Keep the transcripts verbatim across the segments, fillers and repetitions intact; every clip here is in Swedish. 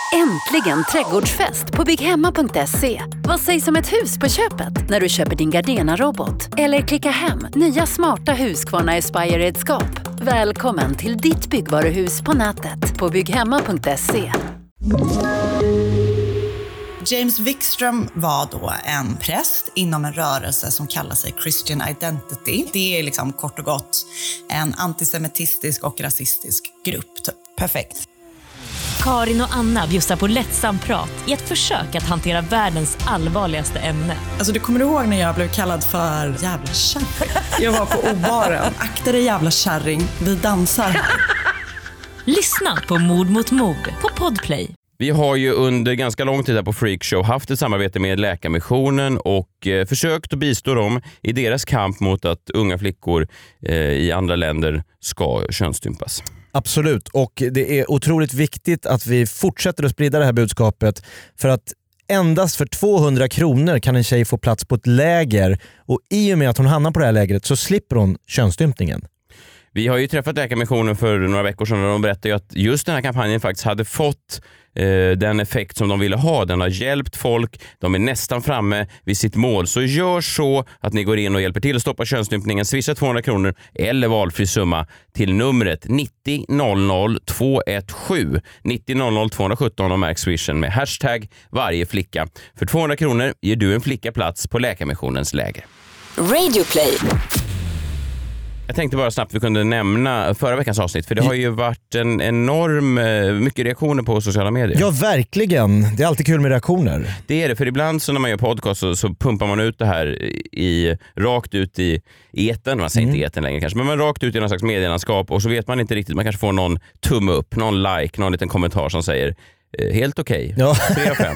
Äntligen trädgårdsfest på bygghemma punkt se. Vad sägs om ett hus på köpet när du köper din Gardena-robot? Eller klicka hem nya smarta Husqvarna Aspire-redskap. Välkommen till ditt byggvaruhus på nätet på bygghemma punkt se. James Wikström var då en präst inom en rörelse som kallar sig Christian Identity. Det är liksom kort och gott en antisemitistisk och rasistisk grupp. Typ. Perfekt. Karin och Anna bjussar på lättsam prat i ett försök att hantera världens allvarligaste ämne. Alltså du kommer ihåg när jag blev kallad för jävla kärring? Jag var på O-baren. Akta dig jävla kärring, vi dansar. Lyssna på Mord mot mord på Podplay. Vi har ju under ganska lång tid här på Freakshow haft ett samarbete med Läkarmissionen och eh, försökt att bistå dem i deras kamp mot att unga flickor eh, i andra länder ska könsstympas. Absolut, och det är otroligt viktigt att vi fortsätter att sprida det här budskapet, för att endast för tvåhundra kronor kan en tjej få plats på ett läger, och i och med att hon hamnar på det här lägret så slipper hon könsstympningen. Vi har ju träffat Läkarmissionen för några veckor sedan och de berättade ju att just den här kampanjen faktiskt hade fått eh, den effekt som de ville ha. Den har hjälpt folk, de är nästan framme vid sitt mål. Så gör så att ni går in och hjälper till att stoppa könsstympningen. Swisha tvåhundra kronor eller valfri summa till numret nittio noll noll två ett sju. nittio noll noll två ett sju och märk swishen med hashtag varje flicka. För tvåhundra kronor ger du en flicka plats på Läkarmissionens läger. Radio Play. Jag tänkte bara snabbt vi kunde nämna förra veckans avsnitt, för det har ju varit en enorm mycket reaktioner på sociala medier. Ja, verkligen. Det är alltid kul med reaktioner. Det är det, för ibland så när man gör podcast så, så pumpar man ut det här i, rakt ut i eten, man säger mm. inte eten längre kanske, men man rakt ut i någon slags medielandskap och så vet man inte riktigt, man kanske får någon tumme upp, någon like, någon liten kommentar som säger helt okej. Okay. Ja, tre av fem.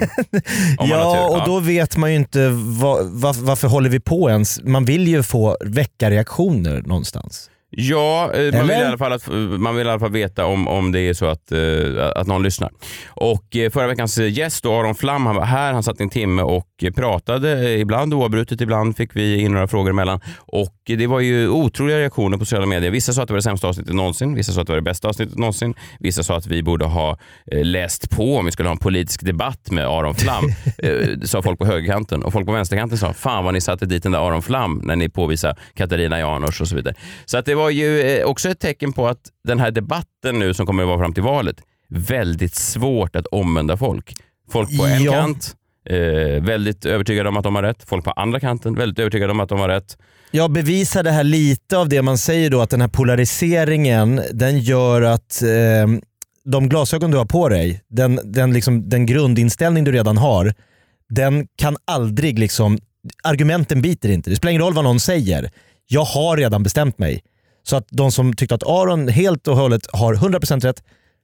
Ja, och då vet man ju inte var, var, varför håller vi på ens. Man vill ju få väcka reaktioner någonstans. Ja, man vill, i alla fall att, man vill i alla fall veta om, om det är så att, uh, att någon lyssnar. Och uh, förra veckans gäst då, Aron Flam, han var här, han satt en timme och pratade, ibland oavbrutet, ibland fick vi in några frågor emellan. Och det var ju otroliga reaktioner på sociala medier. Vissa sa att det var det sämsta avsnittet någonsin, vissa sa att det var det bästa avsnittet någonsin, vissa sa att vi borde ha uh, läst på om vi skulle ha en politisk debatt med Aron Flam. uh, sa folk på högerkanten, och folk på vänsterkanten sa, fan vad ni satte dit den där Aron Flam när ni påvisade Katarina Janouch och så vidare. Så att det var ju också ett tecken på att den här debatten nu som kommer att vara fram till valet, väldigt svårt att omvända folk. Folk på en ja. kant eh, väldigt övertygade om att de har rätt. Folk på andra kanten väldigt övertygade om att de har rätt. Jag bevisar det här lite av det man säger då, att den här polariseringen, den gör att eh, de glasögon du har på dig, den, den, liksom, den grundinställning du redan har, den kan aldrig liksom, argumenten biter inte. Det spelar ingen roll vad någon säger. Jag har redan bestämt mig. Så att de som tyckte att Aron helt och hållet har hundra procent rätt,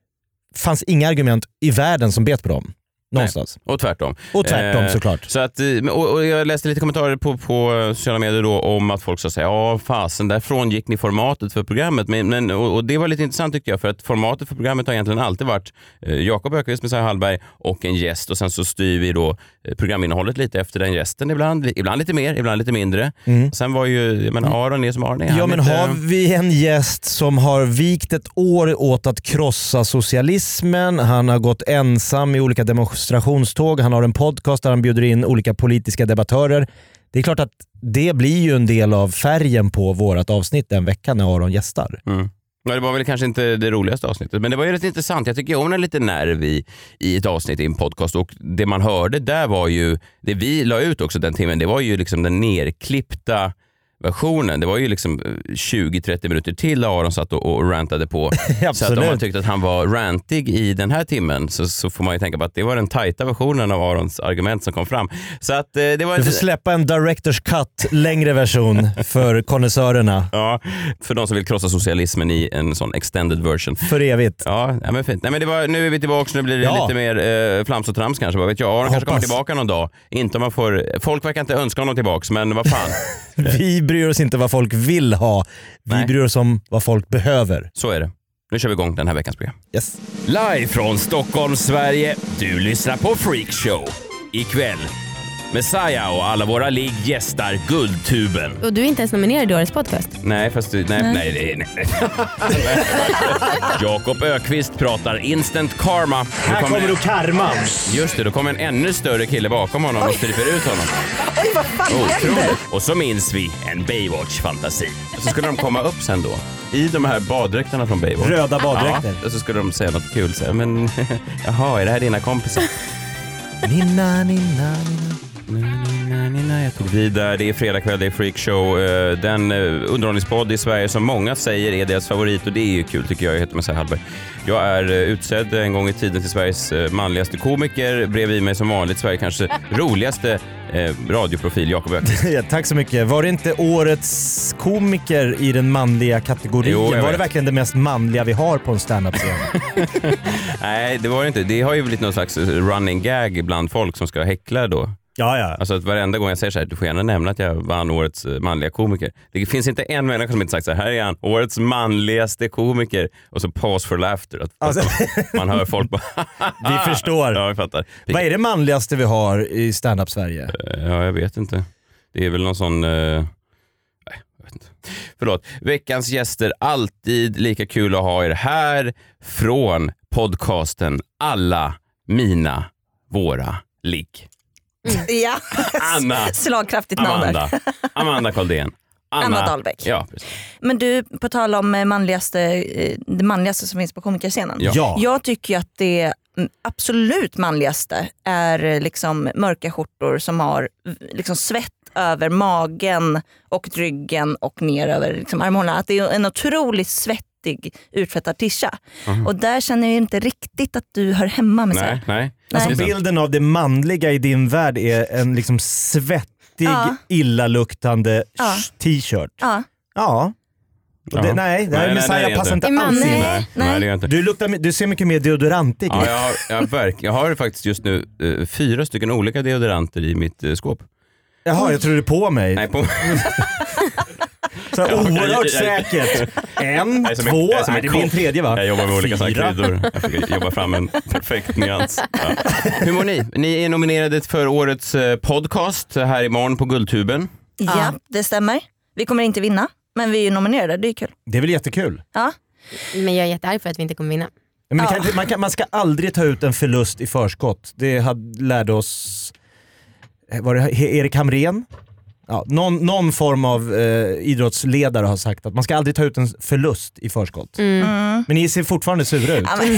fanns inga argument i världen som bet på dem. Någonstans. Nej, och tvärtom. Och tvärtom, eh, såklart. Så att, och, och jag läste lite kommentarer på, på sociala medier då om att folk sa säga, ja fasen, därifrån gick ni formatet för programmet. Men, men, och, och det var lite intressant tycker jag, för att formatet för programmet har egentligen alltid varit eh, Jakob Ökvist, Messiah Hallberg och en gäst, och sen så styr vi då eh, programinnehållet lite efter den gästen ibland. Ibland lite mer, ibland lite mindre. Mm. Sen var ju, jag menar, Aron är som Aron är. Ja, men lite... har vi en gäst som har vikt ett år åt att krossa socialismen, han har gått ensam i olika demonstrationståg, han har en podcast där han bjuder in olika politiska debattörer. Det är klart att det blir ju en del av färgen på vårat avsnitt den veckan när Aron gästar. Mm. Ja, det var väl kanske inte det roligaste avsnittet, men det var ju rätt intressant. Jag tycker om en lite nerv i, i ett avsnitt i en podcast, och det man hörde där var ju, det vi la ut också den timmen, det var ju liksom den nerklippta versionen. Det var ju liksom tjugo till trettio minuter till Aron satt och, och rantade på. Så att om man tyckte att han var rantig i den här timmen, så, så får man ju tänka på att det var den tajta versionen av Arons argument som kom fram. Så att eh, det var du får släppa en director's cut, längre version för konnässörerna. Ja, för de som vill krossa socialismen i en sån extended version. För evigt. Ja, ja men fint. Nej, men det var, nu är vi tillbaka, nu blir det ja. lite mer eh, flams och trams kanske. Vad vet jag, Aron Hoppas. kanske kommer tillbaka någon dag. Inte om man får, folk verkar inte önska honom tillbaka, men vad fan. Vi bryr oss inte vad folk vill ha. Vi Nej. bryr oss om vad folk behöver. Så är det. Nu kör vi igång den här veckans program. Yes. Live från Stockholm, Sverige. Du lyssnar på Freakshow. Ikväll Messiah och alla våra ligg gästar Guldtuben. Och du är inte ens nominerad i årets podcast. Nej, fast nej, nej, nej, nej, nej. Jakob Ökvist pratar instant karma. Här kommer då karma. Just det, då kommer en ännu större kille bakom honom och stryper ut honom. Oj, vad fan händer? Och så minns vi en Baywatch-fantasi. Och så skulle de komma upp sen då i de här baddräkterna från Baywatch. Röda baddräkter. Ja, och så skulle de säga något kul. Så här, men jaha, är det här dina kompisar? Nina, nina, nina. Nina, nina, jag tog vidare. Det är fredag kväll, det är Freakshow. Den underhållningspodd i Sverige som många säger är deras favorit, och det är ju kul tycker jag. Jag heter Messiah Hallberg. Jag är utsedd en gång i tiden till Sveriges manligaste komiker. Bredvid mig som vanligt Sverige kanske roligaste eh, radioprofil, Jakob Ökvist. Ja, tack så mycket. Var det inte årets komiker i den manliga kategorin? Jo, var vet. det verkligen det mest manliga vi har på en stand-up-scen? Nej, det var det inte. Det har ju blivit någon slags running gag bland folk som ska häckla då. Ja, ja. Alltså att varenda gång jag säger så här, du får gärna nämna att jag vann årets manliga komiker. Det finns inte en människa som inte sagt så här, här är han, årets manligaste komiker. Och så pause for laughter. Att, Alltså. att man hör folk bara... Vi förstår. Ja, jag fattar. Vad är det manligaste vi har i stand-up Sverige? Ja, jag vet inte. Det är väl någon sån... Uh... Nej, jag vet inte. Förlåt. Veckans gäster, alltid lika kul att ha er här från podcasten Alla mina, våra ligg. Mm. Ja, Anna. slagkraftigt namn Amanda. där. Amanda Koldén. Anna, Anna Dahlbäck. Ja, precis. Men du, på tal om manligaste, det manligaste som finns på komikerscenen. Ja. Ja. Jag tycker att det absolut manligaste är liksom mörka skjortor som har liksom svett över magen och ryggen och ner över liksom armhålorna. Att det är en otroligt svettig utfettad tisha. Mm. Och där känner jag inte riktigt att du hör hemma med Nej, sig. nej. Alltså Det är sant. bilden av det manliga i din värld är en liksom svettig, Ja. illaluktande Ja. t-shirt. Ja. Ja. Och det, Ja. nej, det här Nej, nej, Messiah det är passar inte. inte Är alls man- in. nej. Nej, nej, det gör jag inte. Du, luktar, du ser mycket mer deodorantig ut. Ja, jag, har, jag, verk, jag har faktiskt just nu eh, fyra stycken olika deodoranter i mitt eh, skåp. Jaha, jag tror du är på mig. Nej, på, Så här, Ja, oerhört jag- jag- säkert. En, jag är som en- två, jag är som en nej, det blir en kock. tredje va? Jag jobbar med olika såna Fyra. kryddor. Jag försöker jobba fram en perfekt nyans. Ja. Hur mår ni? Ni är nominerade för årets eh, podcast här imorgon på Guldtuben. Ja, det stämmer. Vi kommer inte vinna, men vi är ju nominerade, det är kul. Det är väl jättekul. Ja. Men jag är jättearg för att vi inte kommer vinna. Men man, Ja. kan, inte- man, kan, man ska aldrig ta ut en förlust i förskott. Det hade, lärde oss var det Erik Hamrén? Ja, någon, någon form av eh, idrottsledare har sagt att man ska aldrig ta ut en förlust i förskott. Mm. Mm. Men ni ser fortfarande sura ut. Ja, men,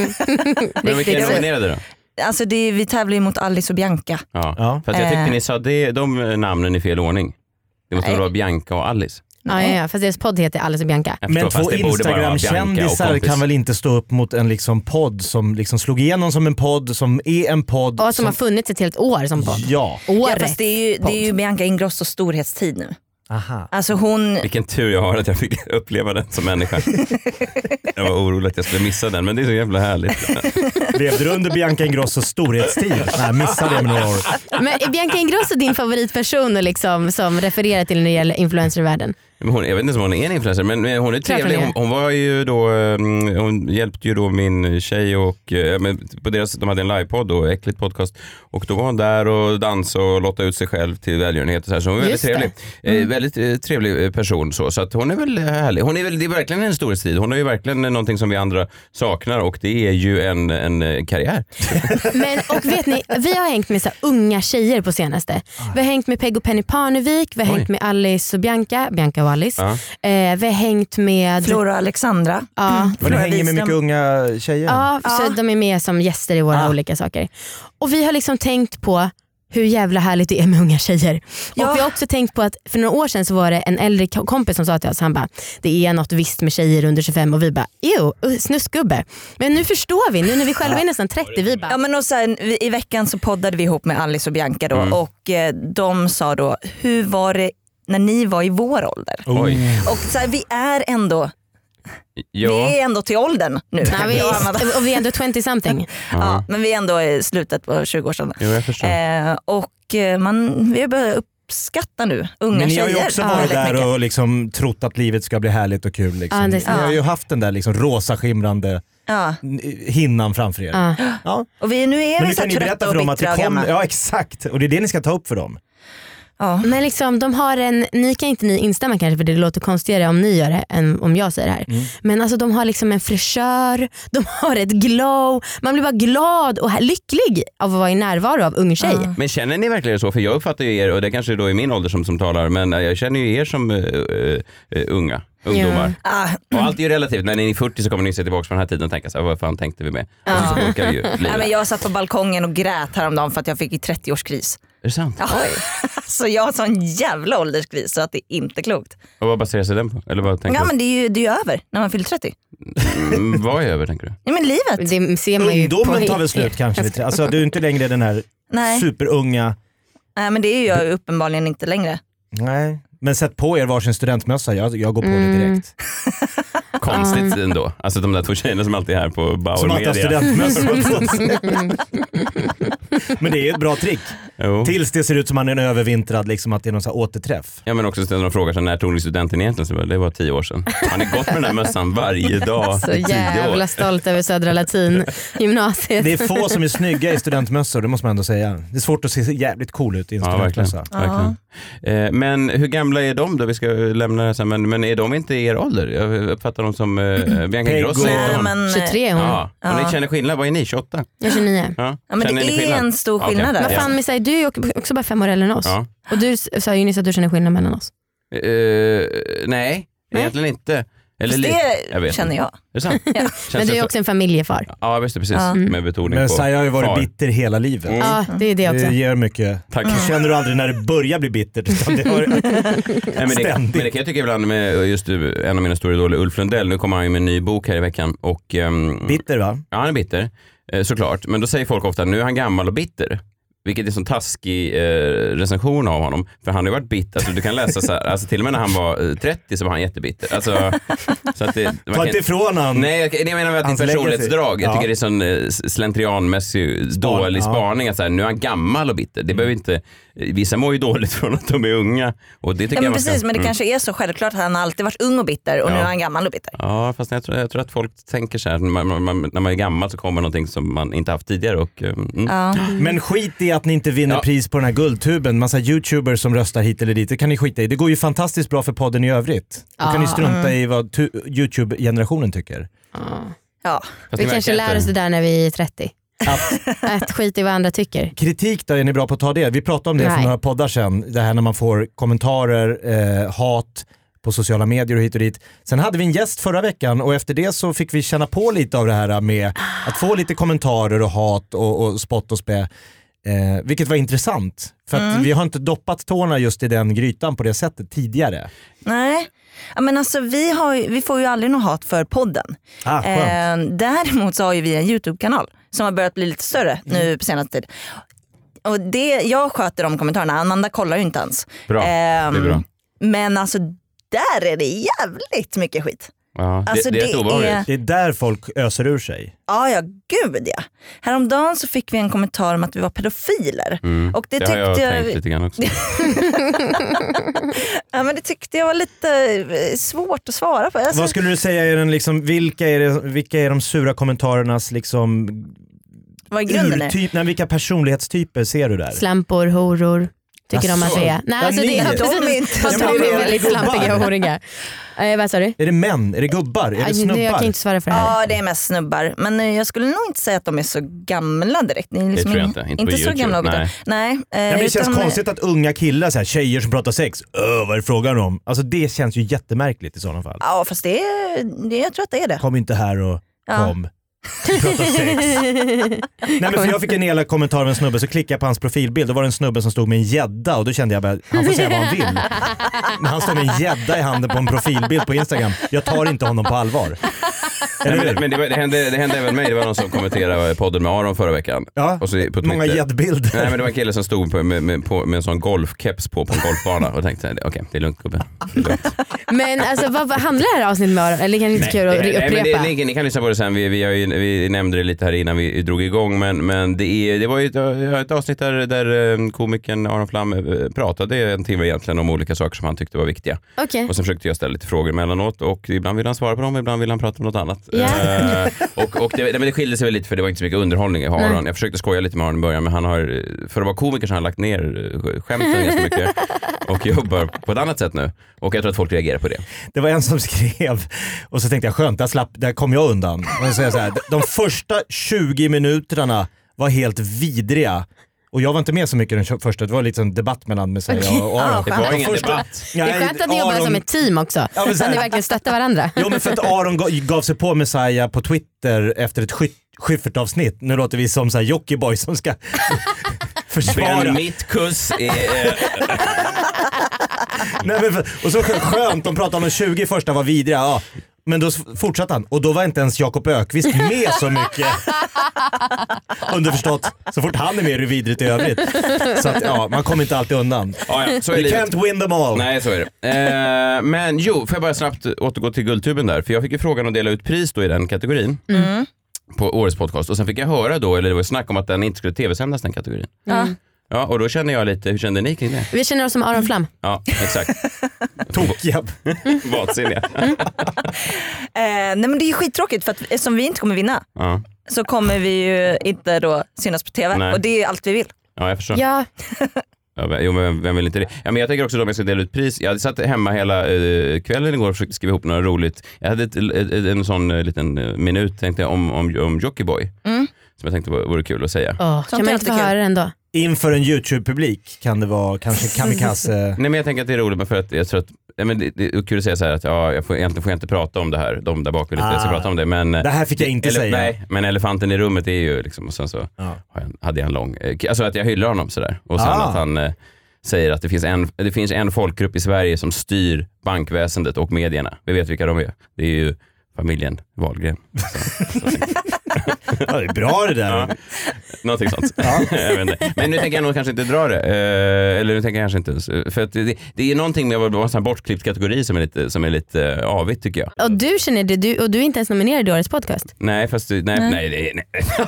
Men vilka är Riktigt. nominerade då? alltså det är, vi tävlar ju mot Alice och Bianca. Ja. Ja. Fast jag tyckte Eh. ni sa det, de namnen i fel ordning. Det måste Nej. vara Bianca och Alice. Ja, ja, ja, fast deras podd heter Alice och Bianca. Jag Men förstår, två fast det borde bara vara Bianca och Instagram-kändisar kompis. kan väl inte stå upp mot en liksom podd som liksom slog igenom som en podd, som är en podd. Och som har funnits ett helt år som podd. Ja, Ja, Året. fast det är ju, det är ju Bianca Ingrossos storhetstid nu. aha. Alltså hon, Vilken tur jag har att jag fick uppleva den som människa. Jag var orolig att jag skulle missa den, men det är så jävla härligt. Levde du under Bianca Ingrossos storhetstid? Nej, missade det med några år. Men är Bianca Ingrosso din favoritperson liksom, som refererar till när det gäller influencervärlden? Men hon, jag vet inte om hon är en influencer, men men hon är Klart trevlig. hon är. Hon, hon var ju då, mm, hon hjälpte ju då min tjej och eh, men på deras, de hade en livepodd och Äckligt podcast, och då var hon där och dansade och lottade ut sig själv till välgörenhet och så här, så hon var väldigt Just det. trevlig. Eh, väldigt eh, trevlig person så, så att hon är väl härlig. Hon är väl, det är verkligen en storhetstid. Hon har ju verkligen någonting som vi andra saknar, och det är ju en, en eh, karriär. Men, och vet ni, vi har hängt med så här unga tjejer på senaste. Vi har hängt med Peg och Penny Parnevik, vi har Oj. hängt med Alice och Bianca, Bianca och Alice. Ja. Eh, vi har hängt med... Flora och Alexandra. Ja. Men ni Flora hänger med Wiström. mycket unga tjejer? Ja, så Ja. de är med som gäster i våra Ah. olika saker. Och vi har liksom tänkt på hur jävla härligt det är med unga tjejer. Ja. Och vi har också tänkt på att för några år sedan så var det en äldre ko- kompis som sa till oss, han bara, det är något visst med tjejer under tjugofem, och vi bara, jo, snuskgubbe. Men nu förstår vi, nu när vi själva är nästan trettio, vi bara, Ja, men och så här, vi- i veckan så poddade vi ihop med Alice och Bianca då, Mm. och eh, de sa då, hur var det när ni var i vår ålder? Oj. Och så här, vi är ändå Ja. vi är ändå till åldern nu. nej, vi Ja, Amanda. är, och vi är ändå tjugo something. ja, men vi är ändå i slutet på tjugo-årsåldern. Jo, jag förstår. Eh, och eh, man, vi har börjat upp, uppskattar nu unga Men ni har ju tjejer också varit väldigt där mycket. och liksom trott att livet ska bli härligt och kul. Liksom. Ja, det är Ni sant. har ju haft den där liksom rosa skimrande Ja. hinnan framför er. Ja. Ja. Och vi, nu är Men vi nu så kan ni trötta berätta och för dem att det bittra och kommer, gamla. ja exakt, och det är det ni ska ta upp för dem. Ja. Men liksom, de har en, ni kan inte ni instämma kanske för det låter konstigare om ni gör det än om jag säger det här. Mm. Men alltså de har liksom en fräschör, de har ett glow, man blir bara glad och lycklig av att vara i närvaro av ung tjej. Ja. Men känner ni verkligen så? För jag uppfattar ju er, och det kanske då är min ålder som, som talar, men jag känner ju er som uh, uh, unga. Ungdomar. Ah, Och allt är ju relativt. När ni är fyrtio så kommer ni se tillbaka på den här tiden och tänka så här, vad fan tänkte vi med? Och så funkar ju livet. nej, men jag satt på balkongen och grät häromdagen för att jag fick i trettio-årskris. Är det sant? Ja. Så jag har sån jävla ålderskris så att det är inte klokt. Och vad baserar sig den på? Eller vad tänker Ja, men det är ju det är ju över när man fyller trettio. du? Mm, vad är över tänker du? Ja, men livet. Det ser man ju på Ungdomen tar väl slut kanske. vid tre- Alltså du är inte längre den här Nej. superunga. Nej, men det är ju jag uppenbarligen inte längre. Nej. Men sätt på er varsin studentmössa, jag, jag går på Mm. det direkt. Konstigt ändå. Alltså de där två tjejerna som alltid är här på Bauer Som att ha Media. studentmössor. Men det är ett bra trick. Jo. Tills det ser ut som man är en övervintrad, liksom att det är någon sån här återträff. Ja, men också när de frågar sig när tog ni studenten egentligen? Så det var tio år sedan. Har ni gått med den här mössan varje dag Så i tio jävla år? stolt över Södra Latin gymnasiet. Det är få som är snygga i studentmössor, det måste man ändå säga. Det är svårt att se jävligt cool ut i en Ja, verkligen. studentmössa. verkligen. Eh, men hur gamla är de då? Vi ska lämna det sen. Men, men är de inte i er ålder? Jag uppfattar dem som eh, Bianca Peggo. Ingrosso. Nej, heter hon. men, tjugotre är hon. Ja, och Ja. ni känner skillnad. Vad är ni? tjugoåtta? Jag är tjugonio. Ja, Ja, men Känner det ni är skillnad? en stor Okej. skillnad där. Vad fan Missy, du är ju också bara fem år äldre än oss. Ja. Och du s- sa ju nyss att du känner skillnad mellan oss. Eh, nej, egentligen inte. Eller Fast lite. det vet känner inte. jag. Är det sant? Känns Men du det är så? också en familjefar. Ja, visst, precis. Ja. Med betoning Men på Saja har ju varit far. bitter hela livet. Mm. Ja, det är det också. Det ger mycket. Tack. Det känner du aldrig när det börjar bli bittert. Utan det har... Nej, men, det, Ständigt. men det kan jag tycka ibland med just en av mina stora idoler, Ulf Lundell. Nu kommer han ju med en ny bok här i veckan. Och, ehm, Bitter va? ja, han är bitter. Eh, såklart. Men då säger folk ofta, nu är han gammal och bitter. Vilket är en sån taskig eh, recension av honom. För han har ju varit bitter. Alltså, du kan läsa så här, alltså, till och med när han var eh, trettio så var han jättebitter. Alltså, så att det, man Ta kan- inte ifrån han. Nej, jag, jag menar att det Hans är personlighetsdrag. legacy. Jag Ja. tycker det är sån eh, slentrianmässig dålig ja. spaning. Att så här, nu är han gammal och bitter. Det behöver inte, vissa mår ju dåligt från att de är unga. Och det tycker Ja, men jag man ska- precis, men det mm. kanske är så självklart att han har alltid varit ung och bitter och Ja. nu är han gammal och bitter. Ja, fast jag tror, jag tror att folk tänker så här, när man, man, när man är gammal så kommer någonting som man inte haft tidigare. Och, eh, mm. Ja. Men skit i att ni inte vinner Ja. pris på den här guldtuben. Massa youtubers som röstar hit eller dit. Det kan ni skita i. Det går ju fantastiskt bra för podden i övrigt. Då kan Ja. ni strunta i vad tu- Youtube-generationen tycker. Ja. Fast Vi ni kanske verkar lär inte- oss det där när vi är trettio. Att Att skita i vad andra tycker. kritik då, är ni bra på att ta det? Vi pratade om det för Nej. några poddar sedan. Det här när man får kommentarer, eh, hat på sociala medier och hit och dit. Sen hade vi en gäst förra veckan och efter det så fick vi känna på lite av det här med att få lite kommentarer och hat och, och spott och spä. Eh, vilket var intressant. För att vi har inte doppat tårna just i den grytan på det sättet tidigare. Nej, ja, men alltså vi, har ju, vi får ju aldrig något hat för podden. Ah, skönt. Eh, däremot så har ju vi en YouTube-kanal som har börjat bli lite större nu på senaste tid. Och det, jag sköter de kommentarerna, Amanda kollar ju inte ens. Bra, det är bra. Men alltså där är det jävligt mycket skit. Ja, det, Alltså, det är rätt det obehagligt. är- Det är där folk öser ur sig. Ja, ja, gud ja. Häromdagen så fick vi en kommentar om att vi var pedofiler. Mm. Och det, Det har jag tyckte tänkt jag, lite grann också. ja, men det tyckte jag var lite eh, svårt att svara på. Alltså, Vad skulle du säga är den liksom, vilka är, det, vilka är de sura kommentarernas liksom vad är grunden är? urtyp, nej, vilka personlighetstyper ser du där? Slampor, horor. Tycker de att det är. Nej, Ja, alltså ni- det är de är precis. inte- Fast Ja, men de är det är väldigt gubbar? slampiga och horiga. Eh, vad sa du? Är det män? Är det gubbar? Är det Aj, snubbar? jag kan inte svara för det här. Ja, det är mest snubbar. Men eh, jag skulle nog inte säga att de är så gamla direkt. Ni är liksom tror jag inte. Inte på så YouTube, gamla. nej. Nej. Nej, eh, Ja, men det känns utan- konstigt att unga killar, så här, tjejer som pratar sex, öh, vad är det frågan om? Alltså det känns ju jättemärkligt i sådana fall. Ja, fast det är, det, jag tror att det är det. Kom inte här och Ja. kom. Prata sex. Nej, men för jag fick en elak kommentar av en snubbe, så klickade jag på hans profilbild. Då var det en snubbe som stod med en gädda och då kände jag bara, han får säga vad han vill. Men han står med en gädda i handen på en profilbild på Instagram. Jag tar inte honom på allvar. Nej, men men det, var, det, hände, det hände även mig. Det var någon som kommenterade podden med Aron förra veckan. Ja, och så på många jetbilder. Nej, men det var en kille som stod på, med, med, på, med en sån golfkeps på, på en golfbana och tänkte okej, okay, det är lugnt gubben. Men alltså, vad, vad handlar det här avsnittet med Aron? Eller kan det inte kul att nej, upprepa? Nej, men det, ni kan lyssna på det sen. Vi, vi, har ju, vi nämnde det lite här innan vi drog igång. Men, men det, är, det var ju ett, ett avsnitt där, där komikern Aron Flam pratade en timme egentligen om olika saker som han tyckte var viktiga. Okay. Och sen försökte jag ställa lite frågor emellanåt och ibland vill han svara på dem, ibland vill han prata om något annat. Yeah. Uh, och och det, men det skilde sig väl lite för det var inte så mycket underhållning i Aron. Mm. Jag försökte skoja lite med Aron i början men han har, för att vara komiker så har han lagt ner skämten ganska mycket och jobbar på ett annat sätt nu. Och jag tror att folk reagerar på det. Det var en som skrev och så tänkte jag skönt, där, slapp, där kom jag undan. Jag säger så här, de första tjugo minuterna var helt vidriga. Och jag var inte med så mycket den första, det var lite en debatt mellan Messiah okay. och Aron. Ah, det var ingen första, debatt. Det är skönt att ni jobbar som ett team också. Ja, så ni verkligen stöttar varandra. Jo, men för att Aron gav sig på Messiah på Twitter efter ett sky- Schyffert-avsnitt. Nu låter vi som så här Jockiboi som ska försvara. Men mitt kuss är... Nej, men för, och så skönt, de pratade om de tjugo första var vidriga, ja. Men då fortsatte han. Och då var inte ens Jakob Ökvist med så mycket. Underförstått. Så fort han är med är det vidrigt i övrigt. Så att ja, man kommer inte alltid undan. Ja, ja, så är You can't win them all. Nej, så är det. Eh, men jo, får jag bara snabbt återgå till Guldtuben där. För jag fick ju frågan att dela ut pris då i den kategorin. Mm. På årets podcast. Och sen fick jag höra då, eller det var snack om att den inte skulle tv-sändas den kategorin. Mm. Ja, och då känner jag lite, hur kände ni kring det? Vi känner oss som Aron Flam. Ja, exakt. Tokiga. Vansinniga. eh, nej men det är ju skittråkigt för att eftersom vi inte kommer vinna ja. så kommer vi ju inte då synas på tv. Nej. Och det är allt vi vill. Ja, jag förstår. Ja. Ja, jo, men vem vill inte det? Ja, men jag tänker också att jag ska dela ut pris. Jag satt hemma hela eh, kvällen igår och försökte skriva ihop något roligt. Jag hade ett, ett, ett, en sån eh, liten minut tänkte jag, om, om, om Jockiboi. Mm. Som jag tänkte var, vore kul att säga. Oh, kan man inte få höra den då? Inför en YouTube-publik kan det vara kanske kamikaze. Nej, men jag tänker att det är roligt, men för att jag tror att ja, men det, det är kul att säga så här att ja, jag får, egentligen får jag inte prata om det här. De där bakom lite, ah, jag ska prata om det. Men, det här fick jag inte ele, säga. Nej, men elefanten i rummet är ju liksom, och sen så ah. hade jag en lång, alltså att jag hyllar honom sådär. Och sen ah. att han eh, säger att det finns, en, det finns en folkgrupp i Sverige som styr bankväsendet och medierna. Vi vet vilka de är. Det är ju familjen Wahlgren. Så, så. Ja, det är bra det där. Ja, någonting sånt. Ja. Jag vet inte. Men nu tänker jag nog kanske inte dra det. Eh, eller nu tänker jag kanske inte. För att det, det är någonting med att vara en sån här bortklippt kategori som är lite, som är lite uh, avigt tycker jag. Och du känner det, du, och du är inte ens nominerad i årets podcast? Nej, fast nej, nej, nej. nej.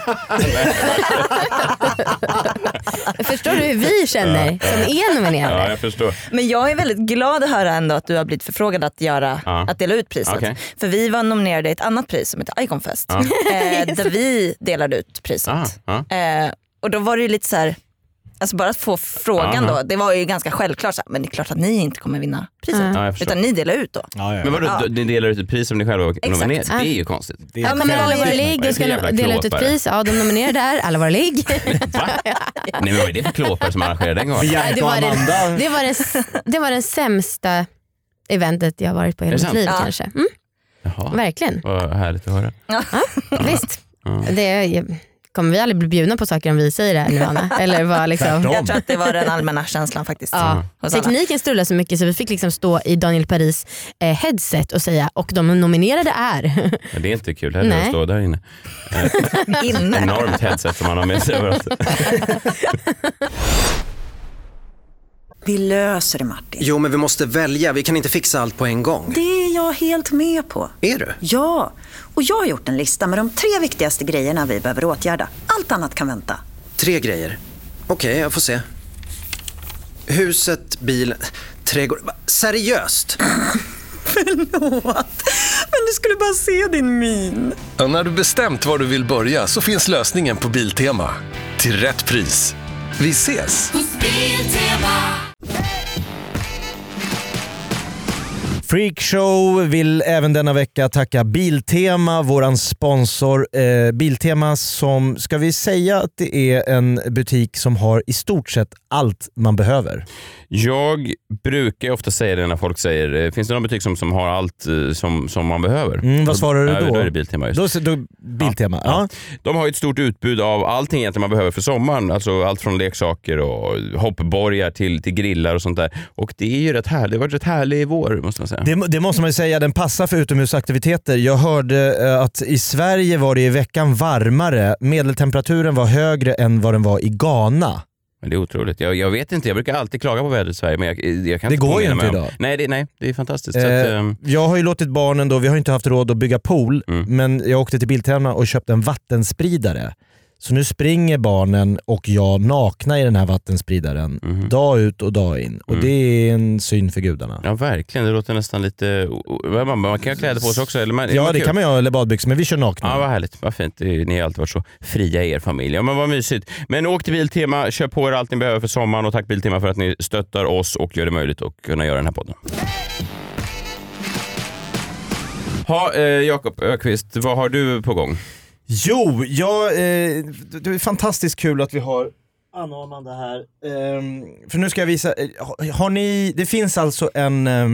Förstår du hur vi känner ja. som är nominerade? Ja, jag förstår. Men jag är väldigt glad att höra ändå att du har blivit förfrågad att, göra, ja. att dela ut priset. Okay. För vi var nominerade i ett annat pris som heter Iconfest. Ja. Eh, där vi delade ut priset. Ah, ah. Eh, och då var det ju lite så här, alltså bara att få frågan ah, då, det var ju ganska självklart så här, men det är klart att ni inte kommer vinna priset. Ah. Utan ni delar ut då. Ah, ja, ja. Men vadå, ja. ni delar ut ett pris som ni själva nominerar? Det är ju konstigt. Det är ja, men alla våra ligg ska dela ut ett pris. Ja, de nominerar där, alla våra ligg. Va? Nej, men vad är det för klåpar som arrangerade den gången? Det var, den, det, var den, det var den sämsta eventet jag har varit på i hela mitt liv ja. kanske. Mm. Jaha. Verkligen. Vad härligt att höra. Ja, ja. Visst. Ja. Det kommer vi aldrig bli bjudna på saker om vi säger det här nu, Anna? Eller var liksom... Jag tror att det var den allmänna känslan faktiskt. Ja. Tekniken strulade så mycket så vi fick liksom stå i Daniel Paris eh, headset och säga och de nominerade är. Ja, det är inte kul heller att stå där inne. inne. Enormt headset som man har med sig överallt. Vi löser det, Martin. Jo, men vi måste välja. Vi kan inte fixa allt på en gång. Det är jag helt med på. Är du? Ja, och jag har gjort en lista med de tre viktigaste grejerna vi behöver åtgärda. Allt annat kan vänta. Tre grejer? Okej, okay, jag får se. Huset, bilen, trädgård... Seriöst? Förlåt, men du skulle bara se din min. Ja, när du bestämt var du vill börja så finns lösningen på Biltema. Till rätt pris. Vi ses! Freakshow vill även denna vecka tacka Biltema, våran sponsor. Eh, Biltema som, ska vi säga att det är en butik som har i stort sett allt man behöver? Jag brukar ofta säga det när folk säger, finns det någon butik som, som har allt som, som man behöver? Mm, vad svarar du då? Ja, då är det Biltema just. Då, då, Biltema, ja. Ja. Ja. De har ett stort utbud av allting egentligen man behöver för sommaren. Alltså allt från leksaker och hoppborgar till, till grillar och sånt där. Och det är ju rätt härligt. Det har varit rätt härlig i vår måste man säga. säga. Det, det måste man ju säga, den passar för utomhusaktiviteter. Jag hörde att i Sverige var det i veckan varmare. Medeltemperaturen var högre än vad den var i Ghana. Men det är otroligt. Jag, jag vet inte, jag brukar alltid klaga på vädret i Sverige, men jag, jag kan det inte går ju inte om. idag. Nej det, nej, det är fantastiskt. Eh, så att, um... Jag har ju låtit barnen då, vi har inte haft råd att bygga pool, mm. men jag åkte till Biltema och köpte en vattenspridare. Så nu springer barnen och jag nakna i den här vattenspridaren mm. dag ut och dag in. Och mm. det är en syn för gudarna. Ja verkligen, det låter nästan lite... Man, man kan ha kläder på sig också. Eller man, ja man det kul. kan man göra, eller badbyxor, men vi kör nakna. Ja vad härligt, vad fint. Ni har alltid varit så fria i er familj. Ja men vad mysigt. Men åk till Biltema, köp på er allt ni behöver för sommaren och tack Biltema för att ni stöttar oss och gör det möjligt att kunna göra den här podden. Ha, eh, Jakob Öqvist, vad har du på gång? Jo, jag, eh, det är fantastiskt kul att vi har Anna och Amanda här. Eh, för nu ska jag visa, eh, har ni, det finns alltså en, eh,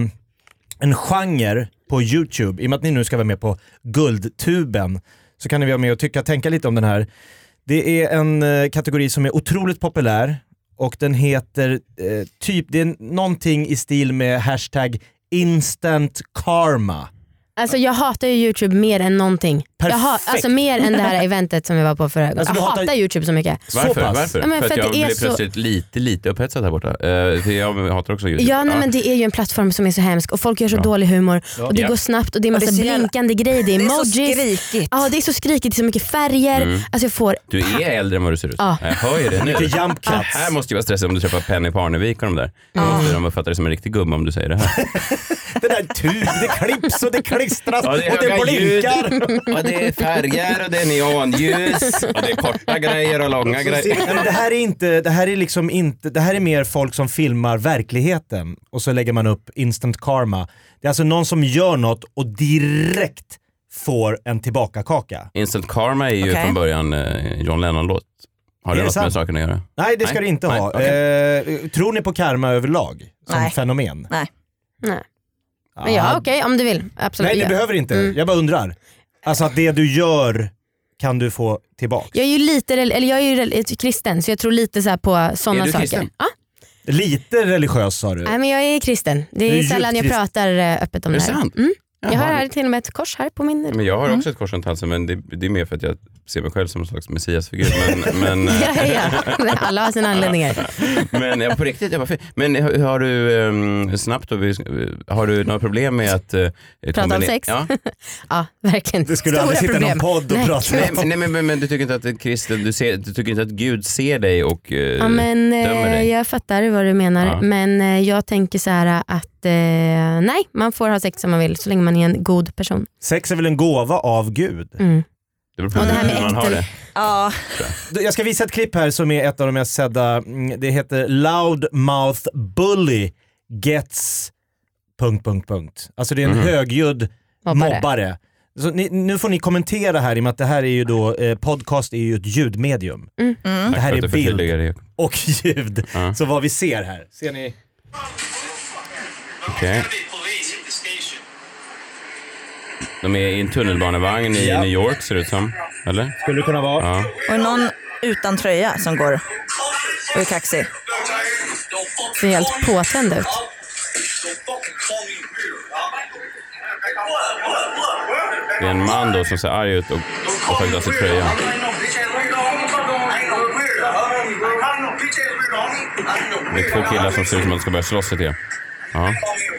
en genre på YouTube, i och med att ni nu ska vara med på Guldtuben, så kan ni vara med och tycka, tänka lite om den här. Det är en eh, kategori som är otroligt populär och den heter eh, typ, det är någonting i stil med hashtag instant karma. Alltså jag hatar ju YouTube mer än någonting. Jag ha, alltså mer än det här eventet som vi var på förra gången. Alltså, jag hatar, hatar YouTube så mycket. Varför? Så Varför? Ja, men för, för att att jag det blev så... plötsligt lite, lite upphetsad här borta. Uh, för jag hatar också YouTube. Ja, nej, ja. men det är ju en plattform som är så hemsk och folk gör så ja. dålig humor ja. och det ja. går snabbt och det är massa det är blinkande grejer, det är emojis. Det är så skrikigt. Ja, det är så skrikigt, det är så mycket färger. Mm. Alltså jag får... Du är äldre än vad du ser ut. Ja. Jag hör ju det nu. Mycket jump cuts. Ah, här måste ju vara stressad om du träffar Penny Parnevik och de där. Mm. Måste de uppfatta det som en riktig gumma om du säger det här. Det där tub, det klipps och det klistras ja, det och det blinkar. Och det är färger och det är neonljus och det är korta grejer och långa grejer. Men det här är inte, det här är liksom inte, det här är mer folk som filmar verkligheten och så lägger man upp instant karma. Det är alltså någon som gör något och direkt får en tillbaka-kaka. Instant karma är ju okay. från början eh, John Lennon-låt. Har det, det något sant? Med saken att göra? Nej, det ska Nej. det inte Nej. ha. Okay. Eh, tror ni på karma överlag som Nej. fenomen? Nej. Nej. Men ja, okej, okay, om du vill. Absolut. Nej, ni behöver inte. Mm. Jag bara undrar. Alltså att det du gör kan du få tillbaka. Jag är ju lite, eller jag är ju kristen så jag tror lite så här på sådana saker. Kristen? Ja. Lite religiös sa du. Nej, men jag är kristen. Det är, är sällan jag pratar öppet om är det här. Sant? Mm. Jag har här till och med ett kors här på min... Men jag har också mm. ett kors runt halsen, men det, det är mer för att jag ser mig själv som en slags messiasfigur. Men, men, ja, ja. Men alla har sina anledningar. Men jag på riktigt, jag bara, men har du um, snabbt då, har du några problem med att uh, prata om sex? Ja, ja verkligen. Du skulle aldrig sitta i någon podd och nej. prata nej, nej, men, men, men du tycker inte att kristen, du, ser, du tycker inte att Gud ser dig och uh, ja, men, dömer dig? Jag fattar vad du menar, ja. men uh, jag tänker så här att uh, nej, man får ha sex som man vill så länge man är en god person. Sex är väl en gåva av Gud? Mm. Det beror på hur man har det. Ja. Jag ska visa ett klipp här som är ett av de mest sedda. Det heter Loudmouth Bully Gets... Punkt, punkt, punkt. Alltså det är en mm. högljudd mobbare. mobbare. Så ni, nu får ni kommentera här i och med att det här är ju då, eh, podcast är ju ett ljudmedium. Mm. Mm. Det här är bild det. och ljud. Mm. Så vad vi ser här. Ser ni? Okej. Okay. De är i en tunnelbanevagn i ja. New York ser det ut som. Eller? Skulle det kunna vara. Ja. Och någon utan tröja som går och är kaxig. Ser helt påtänd ut. Det är en man då som ser arg ut och, och tar av sig tröjan. Det är två killar som ser ut som att de ska börja slåss lite. Ja.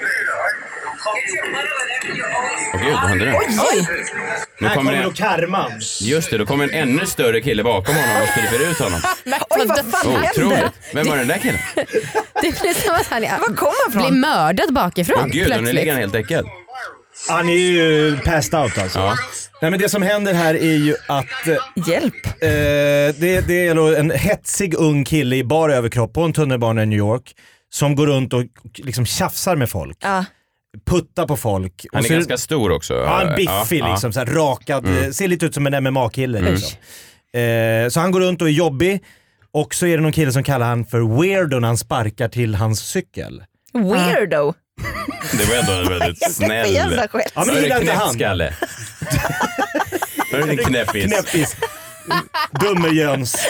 Åh gud, vad händer nu? Oj! Nu kommer, kommer det karman. Just det, då kommer en ännu större kille bakom honom och klipper ut honom. Oj, vad fan händer? Vem var den där killen? Det blir som att han var kommer från? blir mördad bakifrån. Åh gud, nu ligger han helt äckad. Han är ju passed out alltså. Ja. Nej, men det som händer här är ju att... Hjälp! Eh, det, det är en hetsig ung kille i bar överkropp på en tunnelbana i New York som går runt och liksom tjafsar med folk. Ja. Putta på folk. Han är så, ganska stor också. Ja, en biffig ja, liksom, så här, rakad. Mm. Ser lite ut som en M M A-kille mm. liksom. eh, Så han går runt och är jobbig. Och så är det någon kille som kallar han för weirdo när han sparkar till hans cykel. Weirdo? Det var ändå en väldigt snäll... Ja, men det är knäppskalle. Hör du din knäppis? knäppis. Dumme Jöns.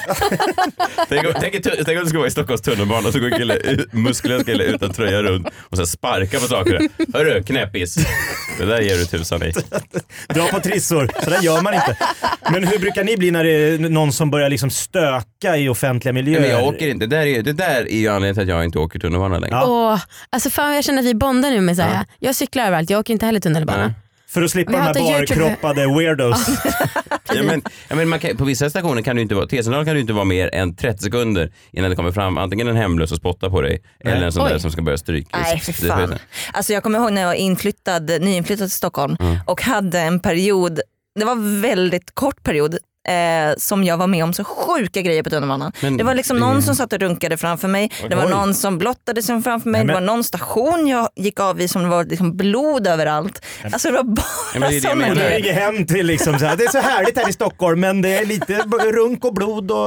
Tänk, tänk, tänk om du ska vara i Stockholms tunnelbana och så går en kille, muskulös kille utan tröja runt och så sparkar på saker. Hörru, knäppis. Det där ger du tusan i. Dra på trissor, så där gör man inte. Men hur brukar ni bli när det är någon som börjar liksom stöka i offentliga miljöer? Men jag åker inte. Det där är, det där är ju anledningen till att jag inte åker tunnelbana längre. Ja. Åh, alltså fan, jag känner att vi bondar nu med så här. Ja. Jag cyklar överallt, jag åker inte heller tunnelbana. Nej. För att slippa de här barkroppade weirdos. ja, men, ja, men man kan, på vissa stationer kan du inte vara, T-centralen kan du inte vara mer än trettio sekunder innan det kommer fram antingen en hemlös och spottar på dig. Nej. Eller en sån Oj. Där som ska börja stryka. Nej, för fan. Alltså jag kommer ihåg när jag var inflyttad, nyinflyttad till Stockholm mm. och hade en period, det var en väldigt kort period, Eh, som jag var med om så sjuka grejer på tunnelbanan. Men det var liksom det... någon som satt och runkade framför mig. Oj. Det var någon som blottade sig framför mig. Nej, men... Det var någon station jag gick av i som det var liksom blod överallt. Alltså det var bara ja, men det sådana grejer. Jag ringer hem till liksom så här, det är så härligt här i Stockholm men det är lite runk och blod och...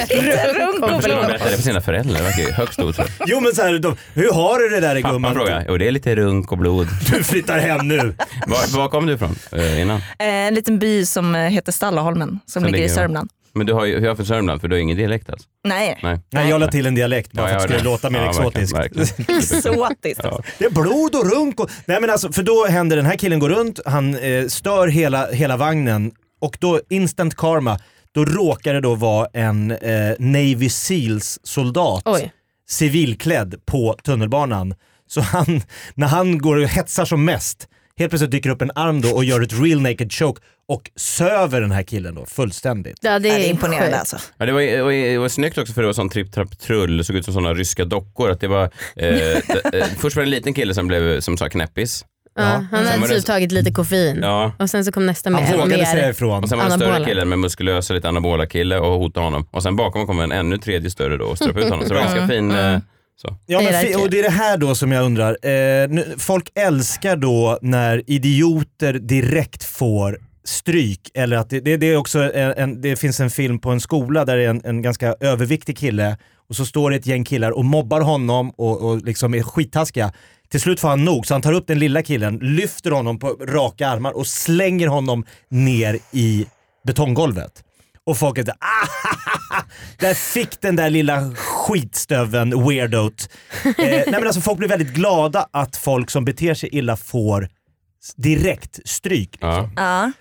runk och blod. De berättade för sina föräldrar, det verkar högst otroligt. Jo men så här, de, hur har du det där i gumman? Fråga. Jo, det är lite runk och blod. Du flyttar hem nu. Var, var kom du ifrån eh, innan? Eh, en liten by som heter Stallaholmen. Som ligger i Sörmland. Men du har ju, hur har för Sörmland? För du har ingen dialekt alltså? Nej. Nej, Nej jag la till en dialekt bara ja, för att det skulle låta mer ja, exotiskt. Verkligen. Exotiskt. Ja. Det är blod och runk. Och, nej men alltså, för då händer den här killen går runt, han eh, stör hela, hela vagnen och då instant karma, då råkar det då vara en eh, Navy Seals soldat. Oj. Civilklädd på tunnelbanan. Så han, när han går och hetsar som mest, helt plötsligt dyker upp en arm då och gör ett real naked choke och söver den här killen då fullständigt. Ja, det är, är imponerande alltså. Ja, det, var, det, var, det var snyggt också för det var sån tripp trapp trull, det såg ut som såna ryska dockor att det var eh, eh, först var det en liten kille som blev som sa knäppis. Ja, ja. Han hade typ tagit lite koffein ja. Och sen så kom nästa med. Han vågade säga ifrån. Och sen var det en större kille med muskulösa lite anabola kille och hotade honom. Och sen bakom kom en ännu tredje större då och ströp ut honom. Så det var ganska fin... Mm. Så. Ja, men, och det är det här då som jag undrar. Eh, nu, folk älskar då när idioter direkt får stryk. Eller att det, det, det är också en, en, det finns en film på en skola där det är en, en ganska överviktig kille och så står det ett gäng killar och mobbar honom och, och liksom är skittaskiga. Till slut får han nog så han tar upp den lilla killen, lyfter honom på raka armar och slänger honom ner i betonggolvet. Och folk är ah, där fick den där lilla skitstöven weirdout. Eh, nej men alltså folk blir väldigt glada att folk som beter sig illa får direkt stryk. Liksom. Ja.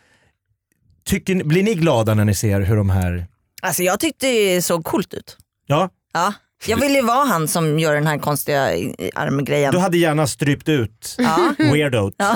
Tycker, blir ni glada när ni ser hur de här... Alltså jag tyckte det såg coolt ut. Ja. Ja. Jag vill ju vara han som gör den här konstiga armgrejen. Du hade gärna strypt ut ja. weirdout. Ja.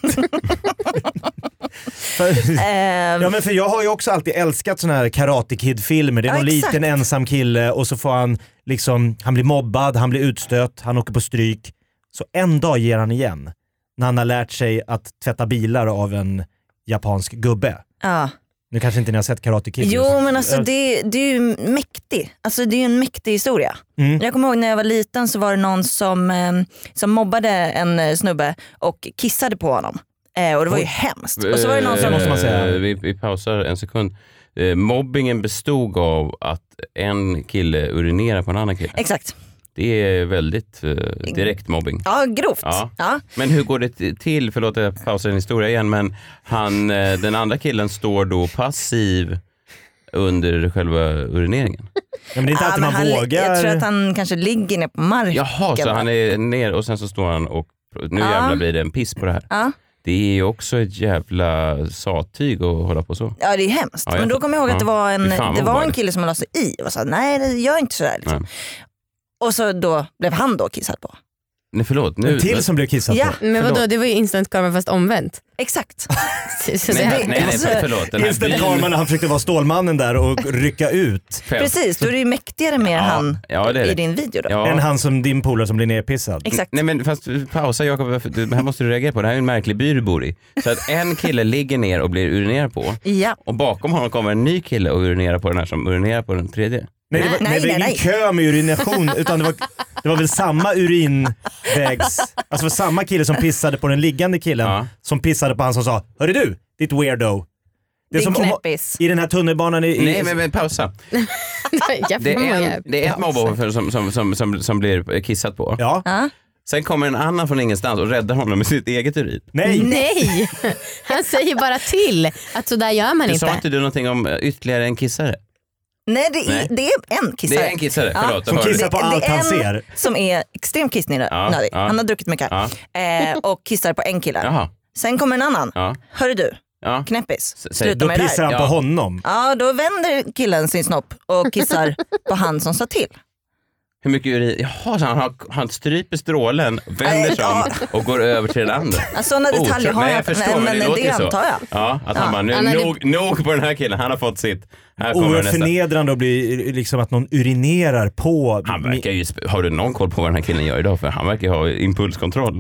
för, ja men för jag har ju också alltid älskat såna här Karate Kid-filmer. Det är ja, någon exakt. Liten ensam kille och så får han liksom, han blir mobbad, han blir utstött, han åker på stryk. Så en dag ger han igen när han har lärt sig att tvätta bilar av en japansk gubbe. Ja. Nu kanske inte ni har sett Karate Kid. Jo men alltså det, det är ju mäktigt. Alltså det är ju en mäktig historia. Mm. Jag kommer ihåg när jag var liten så var det någon som, eh, som mobbade en snubbe och kissade på honom. Eh, och det var ju hemskt. Och så var det någon som... måste man säga. Vi, vi pausar en sekund. Eh, mobbingen bestod av att en kille urinerar på en annan kille. Exakt. Det är väldigt uh, direkt mobbing. Ja, grovt. Ja. Ja. Men hur går det till? Förlåt, jag pausar en historia igen. Men han, den andra killen står då passiv under själva urineringen. Ja, men det är inte ja, alltid man han, vågar. Jag tror att han kanske ligger ner på marken. Jaha, så han är ner och sen så står han och nu ja. Jävla blir det en piss på det här. Ja. Det är ju också ett jävla sattyg att hålla på så. Ja, det är hemskt. Ja, men då kommer jag ihåg att det var en, det var en kille som la sig i och sa nej, det gör inte sådär liksom. Nej. Och så då blev han då kissad på. Nej förlåt. Nu, en till som blev kissad ja. på. Men vadå, det var ju instant karma fast omvänt. Exakt. så nej, nej, nej, nej, förlåt. Den instant karma när han försökte vara Stålmannen där och rycka ut. Precis, då är det ju mäktigare med ja. Han ja, det är det. I din video då. Ja. Än han som din polare som blir nerpissad. Exakt. Nej men fast pausa Jakob, här måste du reagera på. Det här är en märklig by du bor i. Så att en kille ligger ner och blir urinerad på. Ja. Och bakom honom kommer en ny kille och urinerar på den här som urinerar på den tredje. Nej, det var, nej, nej, det var ingen nej. Kö med urination utan det var, det var väl samma urinvägs... Alltså det var samma kille som pissade på den liggande killen ja. Som pissade på han som sa hörru du, ditt weirdo. Det är som knäppis. I den här tunnelbanan i... Nej men, men pausa. det, är en, det är ett mobboffer som, som, som, som, som blir kissat på. Ja. Uh. Sen kommer en annan från ingenstans och räddar honom med sitt eget urin. Nej! Nej! Han säger bara till att så där gör man du inte. Sa inte du någonting om ytterligare en kissare? Nej, det är, Nej. det är en kissare. Det är en kissare, förlåt. Som kissar på det, allt det är han en ser. Som är extremt kissnödig. Ja, ja. Han har druckit mycket. Ja. Eh, och kissar på en kille. Jaha. Sen kommer en annan. Ja. Hör du, Ja. knäppis. S- Sluta Då med det pissar där. han på Ja. honom. Ja, då vänder killen sin snopp och kissar på han som sa till. Hur mycket urin? Jaha, så han, har, han stryper strålen, vänder sig om och går över till den andra. Ja, sådana detaljer har Nej, jag, jag förstår, men, men men låter det ju så. antar jag. Ja, att Ja. han bara, nu, Han hade- nog, nog på den här killen, han har fått sitt. Här kommer Oerhört nästa. förnedrande att bli liksom att någon urinerar på. Han verkar ju, har du någon koll på vad den här killen gör idag? För han verkar ha impulskontroll.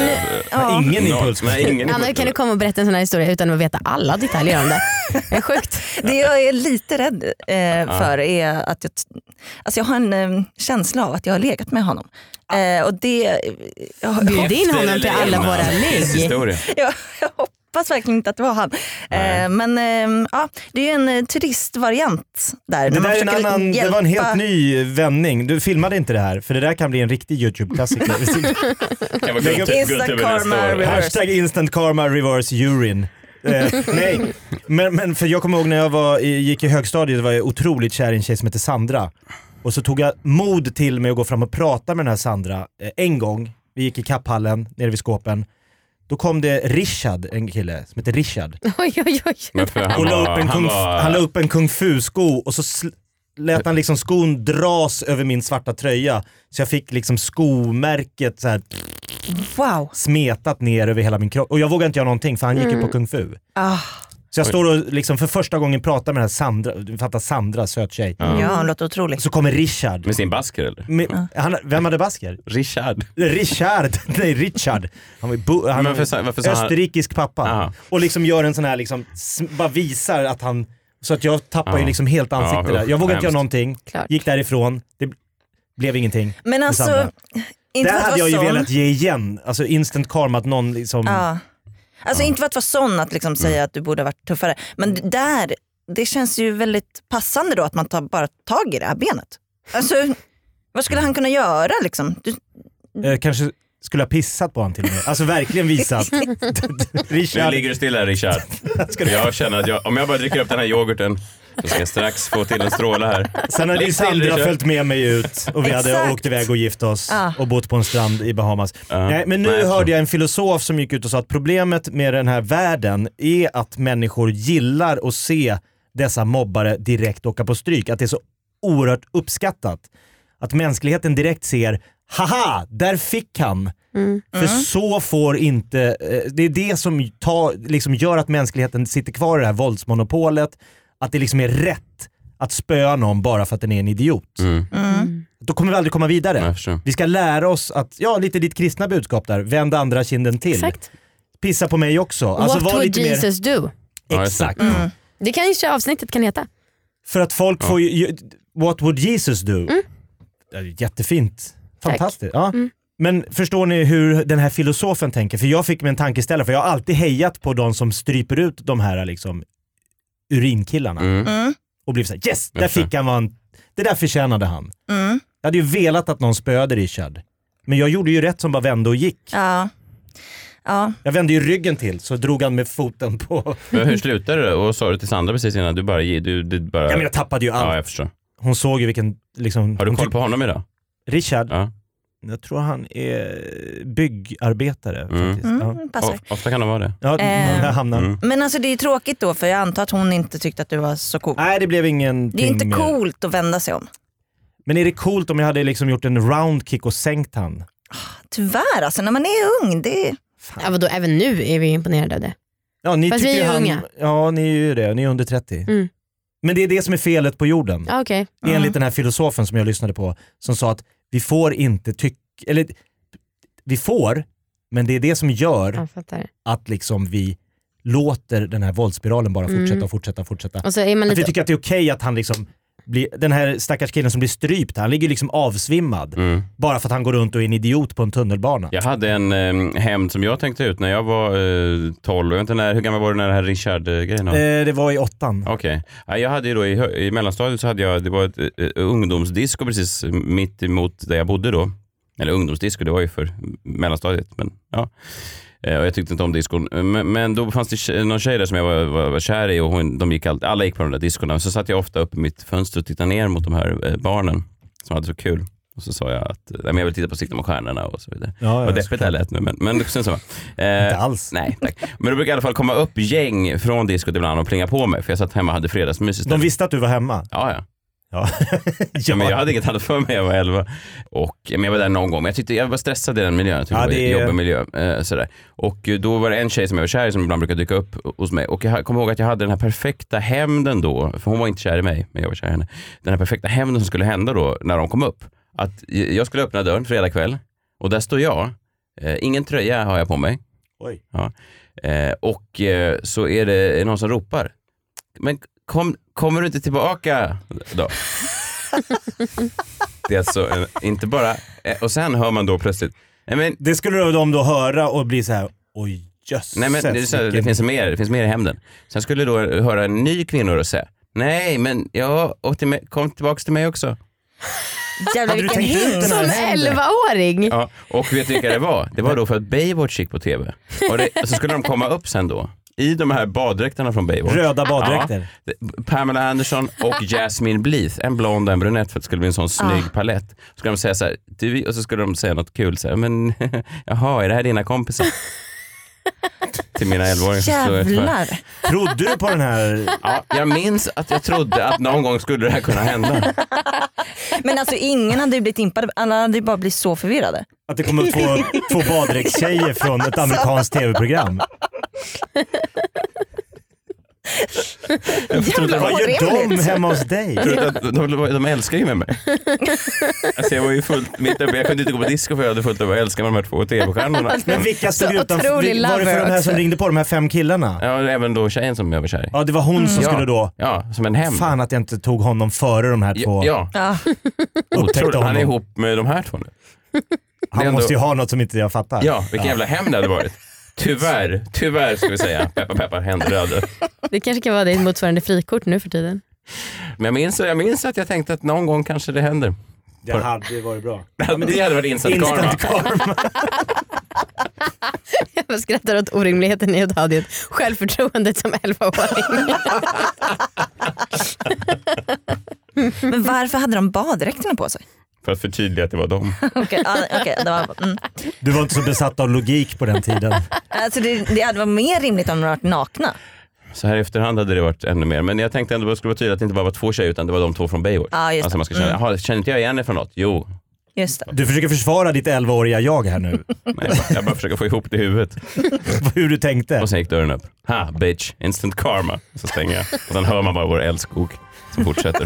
Ja. Ingen No, impuls. Nej, ingen Anna, impuls. kan du komma och berätta en sån här historia utan att veta alla detaljer om det? Det är sjukt. Det jag är lite rädd eh, för är att jag, t- alltså jag har en eh, känsla av att jag har legat med honom. Eh, och det... Jag, Bjud in honom till alla Innan. våra lägg. Historia. jag, jag hoppas verkligen inte att det var han. Eh, men eh, ja, det är ju en eh, turistvariant där. Det, när man där är en försöker annan, det hjälpa- var en helt ny vändning. Du filmade inte det här, för det där kan bli en riktig YouTube-klassiker. Kan vara Lägg gott- upp gott Instant över nästa karma år. reverse. Hashtag instant karma reverse urine. Eh, nej, men, men för jag kommer ihåg när jag var, i- gick i högstadiet var jag otroligt kär i en tjej som heter Sandra. Och så tog jag mod till mig att gå fram och prata med den här Sandra eh, en gång. Vi gick i kapphallen nere vid skåpen. Då kom det Richard, en kille som heter Richard. Oj, oj, oj. Men för han Och la var- upp en han kung, var- han la upp en kung fu-sko och så sl- lät han liksom skon dras över min svarta tröja. Så jag fick liksom skomärket så här Wow. smetat ner över hela min kropp. Och jag vågade inte göra någonting för han gick ju på kung fu. Ah, Så jag står och liksom för första gången pratar med den här Sandra, du fattar Sandra, söt tjej. ja, han låter otroligt. Så kommer Richard. Med sin basker eller? Med, han, vem hade basker? Richard. Richard, nej Richard. Han var, bo, han Men varför sa- varför sa han- österrikisk pappa. Aha. Och liksom gör en sån här, liksom, s- bara visar att han, så att jag tappar Ja. ju liksom helt ansiktet Ja, där. Jag vågade inte göra hemskt. någonting, Klart. gick därifrån, det blev ingenting. Men med alltså, Sandra. inte Där för att hade jag vara ju sån. velat ge igen, alltså instant karma att någon liksom... Ja. Alltså inte för att vara sån att liksom säga att du borde ha varit tuffare. Men d- där, det känns ju väldigt passande då att man tar bara tag i det här benet. Alltså, vad skulle han kunna göra liksom? Du, Eh, kanske skulle ha pissat på honom till och med. Alltså verkligen visat. Nu Richard, ligger du still här Richard. ska du... Jag känner att jag, om jag bara dricker upp den här yoghurten så ska jag strax få till en stråle här. Sen hade ju Ligg still, Sandra Richard. följt med mig ut och vi hade Exakt. åkt iväg och gift oss Ah. och bott på en strand i Bahamas. Ja. Nej, men nu Nej, jag hörde tror- jag en filosof som gick ut och sa att problemet med den här världen är att människor gillar att se dessa mobbare direkt åka på stryk. Att det är så oerhört uppskattat. Att mänskligheten direkt ser, haha, där fick han. För så får inte, eh, det är det som tar, liksom gör att mänskligheten sitter kvar i det här våldsmonopolet. Att det liksom är rätt att spöa någon bara för att den är en idiot. Mm. Då kommer vi aldrig komma vidare. Jag förstår. Vi ska lära oss att, ja, lite ditt kristna budskap där, vänd andra kinden till. Exakt. Pissa på mig också. Alltså, What var would lite Jesus do? mer... Ja, just det. Exakt. Det kan ju avsnittet kan heta. För att folk Ja. får ju, what would Jesus do? Det är jättefint. Tack. Fantastiskt. Ja. Men förstår ni hur den här filosofen tänker? För jag fick mig en tankeställare, för jag har alltid hejat på de som stryper ut de här liksom urinkillarna. Mm. mm, Och blivit såhär, yes, där Jag förstår. fick han vad han, det där förtjänade han. mm, Jag hade ju velat att någon spöade Richard. Men jag gjorde ju rätt som bara vände och gick. ja. Ja. Jag vände ju ryggen till, så drog han med foten på... Men hur slutade det? Och sa du till Sandra precis innan? Du bara... Du, du bara... Ja, men jag tappade ju allt. Ja, jag förstår. Hon såg ju vilken... Liksom, Har du hon koll tyck- på honom idag? Richard? Ja. Jag tror han är byggarbetare. Mm. Faktiskt. Mm, Ja. passar. O- ofta kan det vara det. Ja, Eh. där hamnade han. Mm. Men alltså det är tråkigt då för jag antar att hon inte tyckte att du var så cool. Nej, det blev ingenting. Det är inte mer. coolt att vända sig om. Men är det coolt om jag hade liksom gjort en roundkick och sänkt han? Tyvärr alltså, när man är ung, det är... Ja, vadå, även nu är vi imponerade av det. Ja, ni Fast tycker vi är ju han, unga. Ja, ni är ju det. Ni är under trettio. Mm. Men det är det som är felet på jorden. Ja, okej. Enligt den här filosofen som jag lyssnade på, som sa att vi får inte tycka, eller vi får, men det är det som gör Jag fattar. att liksom vi låter den här våldsspiralen bara fortsätta Mm. och fortsätta och fortsätta. Och så är man Att vi lite... tycker att det är okej att han liksom blir, den här stackars killen som blir strypt, han ligger liksom avsvimmad Mm. bara för att han går runt och är en idiot på en tunnelbana. Jag hade en eh, hämnd som jag tänkte ut när jag var eh, tolv. Jag vet inte när, hur gammal var du när det här Richard-grejen var? Eh, det var i åttan. Okej. Ja, jag hade ju då i, hö- i mellanstadiet så hade jag, det var ett uh, ungdomsdisco precis mitt emot där jag bodde då. Eller ungdomsdisco, det var ju för mellanstadiet. Men, ja. Och jag tyckte inte om diskon. Men, men då fanns det någon tjej där som jag var, var, var kär i och hon, de gick all, alla gick på de där diskorna. Så satt jag ofta upp i mitt fönster och tittade ner mot de här barnen som hade så kul. Och så sa jag att nej, jag vill titta på Sikta mot stjärnorna och så vidare. Ja, ja, och deppigt det här lät nu, men, men sen så eh, inte alls. Nej, tack. Men då brukar i alla fall komma upp gäng från diskot ibland och plinga på mig. För jag satt hemma och hade fredagsmys. De visste att du var hemma? Ja, ja. Ja. ja, men jag hade inget annat för mig, jag var elva. Och, men jag var där någon gång, men jag tyckte jag var stressad i den miljön. Jag tyckte ja, det var en jobbig miljö. Eh, sådär. Och då var det en tjej som jag var kär i som ibland brukade dyka upp hos mig. Och jag kommer ihåg att jag hade den här perfekta hämnden då, för hon var inte kär i mig, men jag var kär i henne. Den här perfekta hämnden som skulle hända då när de kom upp. Att jag skulle öppna dörren fredag kväll och där står jag. Eh, ingen tröja har jag på mig. Oj. Ja. Eh, och eh, så är det någon som ropar. Men kom, kommer du inte tillbaka då? Det är alltså en, inte bara... Eh, och sen hör man då plötsligt... Eh, men, det skulle de då höra och bli så här... Oj, jösses. Nej, men det, är så, det, finns mer, det finns mer i hämnden. Sen skulle då höra en ny kvinnor och säga... Nej, men jag och till mig, kom tillbaka till mig också. Jävlar vilken hint. Som elvaåring. Ja, och vet du vilka det var? Det var då för att Baywatch gick på tv. Och, det, och så skulle de komma upp sen då. I de här baddräkterna från Baywatch. Röda baddräkter. Ja, Pamela Anderson och Jasmine Bleeth. En blond och en brunett för att det skulle bli en sån snygg ah. palett. Så skulle de säga så här, du, och så skulle de säga något kul så här, men jaha, är det här dina kompisar? Till mina elvaåringar. Jävlar. Trodde du på den här? Ja, jag minns att jag trodde att någon gång skulle det här kunna hända. Men alltså ingen hade ju blivit impad, alla hade ju bara blivit så förvirrade. Att det kommer två, två baddräktstjejer från ett amerikanskt tv-program. Jag trodde, vad gör de hemma hos dig? De, de, de älskar ju med mig. Alltså jag var ju fullt mitt uppe. Jag kunde inte gå på disco för jag hade fullt upp och älskar de här två tv-stjärnorna. Men vilka stod utanför? Var det för de här som ringde på, de här fem killarna? Ja, även då tjejen som jag var kär i. Ja, det var hon mm. som skulle då. Ja, som en hem. Fan att jag inte tog honom före de här två. Ja. ja. Otroligt. Han är ihop med de här två nu. Han ändå... måste ju ha något som inte jag fattar. Ja, vilken ja. jävla hem det hade varit. Tyvärr, tyvärr ska vi säga. Peppa, peppa, händer röda. Det kanske kan vara ditt motsvarande frikort nu för tiden. Men jag minns, jag minns att jag tänkte att någon gång kanske det händer. Det hade varit bra. Ja, men det hade varit instant, instant karma. karma. Jag skrattar åt orimligheten i att ha det självförtroendet som elvaåring. Men varför hade de baddräkterna på sig? För att förtydliga att det var dem. okay, uh, okay, det var, mm. Du var inte så besatt av logik på den tiden. Alltså det, det hade varit mer rimligt om de varit nakna. Så här i efterhand hade det varit ännu mer. Men jag tänkte ändå att det skulle vara tydligt att det inte bara var två tjejer utan det var de två från Baywatch. Ah, just alltså man ska känna, mm. känner inte jag igen det från något? Jo. Just det. Du försöker försvara ditt elvaåriga jag här nu. Nej, jag, bara, jag bara försöker få ihop det i huvudet. Hur du tänkte. Och sen gick dörren upp. Ha, bitch, instant karma. Så stänger jag. Och sen hör man bara vår älskog som fortsätter.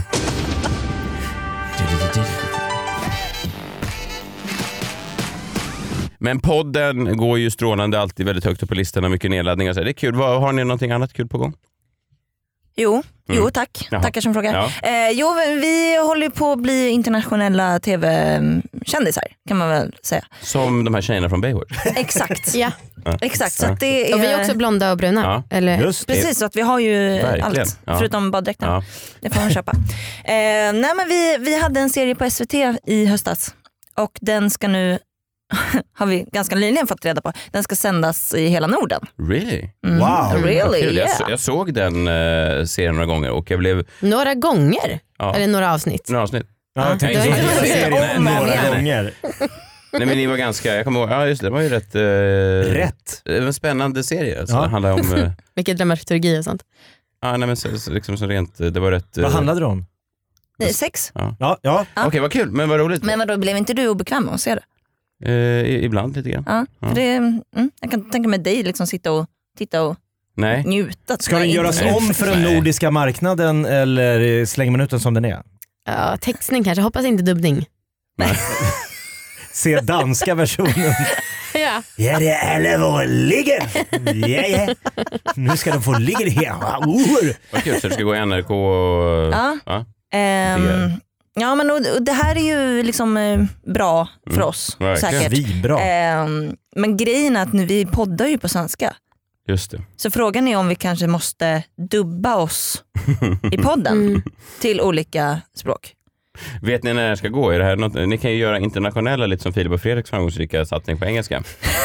Men podden går ju strålande alltid väldigt högt upp på listorna, mycket nedladdningar. Så det är kul. Har ni någonting annat kul på gång? Jo, mm. jo tack. Jaha. Tackar som frågar. Ja. Eh, jo, vi håller på att bli internationella tv-kändisar kan man väl säga. Som de här tjejerna från Baywatch. Exakt. ja. ja. Exakt. Så att det är... Och vi är också blonda och bruna. Ja. Eller... Just det. Precis, så att vi har ju verkligen. Allt. Ja. Förutom baddräkten. Ja. Det får man köpa. eh, nej, men vi, vi hade en serie på S V T i höstas. Och den ska nu... har vi ganska nyligen fått reda på. Den ska sändas i hela Norden. Really? Mm. Wow. Really, jag, yeah. jag såg den uh, serien några gånger och jag blev... Några gånger? Ja. Eller några avsnitt? Några avsnitt. Ja, jag tänkte ja. så serien några gånger. Nej men ni var ganska, jag kommer ihåg, ja just det, det var ju rätt... Uh, rätt? En spännande serie. Alltså, ja. Det handlar om... Uh, Mycket dramaturgi och sånt. Ja, nej men så, så, liksom så rent, det var rätt... Uh, Vad handlade det om? Sex. Ja. Ja, ja. ja. Okej, okay, vad kul, men vad roligt. Men vadå, blev inte du obekväm med att se det? Uh, ibland lite grann. Ja, ja. För det, mm, jag kan tänka mig dig liksom sitta och titta och Nej. njuta. Ska den göras Nej. om för den nordiska marknaden eller slänger man ut den som den är? Ja, textning kanske, hoppas inte dubbning. Nej. Se danska versionen. Ja. Ja, det är allvarligen. Ja, ja. Nu ska de få ligga här. Uh. Vad kul, så det ska gå i N R K och... Ja. ja. Um, ja, men och, och det här är ju liksom eh, bra för mm. oss. Verkligen. Säkert. Vinbra. Um, men grejen är att nu, vi poddar ju på svenska. Just det. Så frågan är om vi kanske måste dubba oss i podden mm. till olika språk. Vet ni när det ska gå? Är det här något, ni kan ju göra internationella lite som Filip och Fredriks framgångsrika satsning på engelska.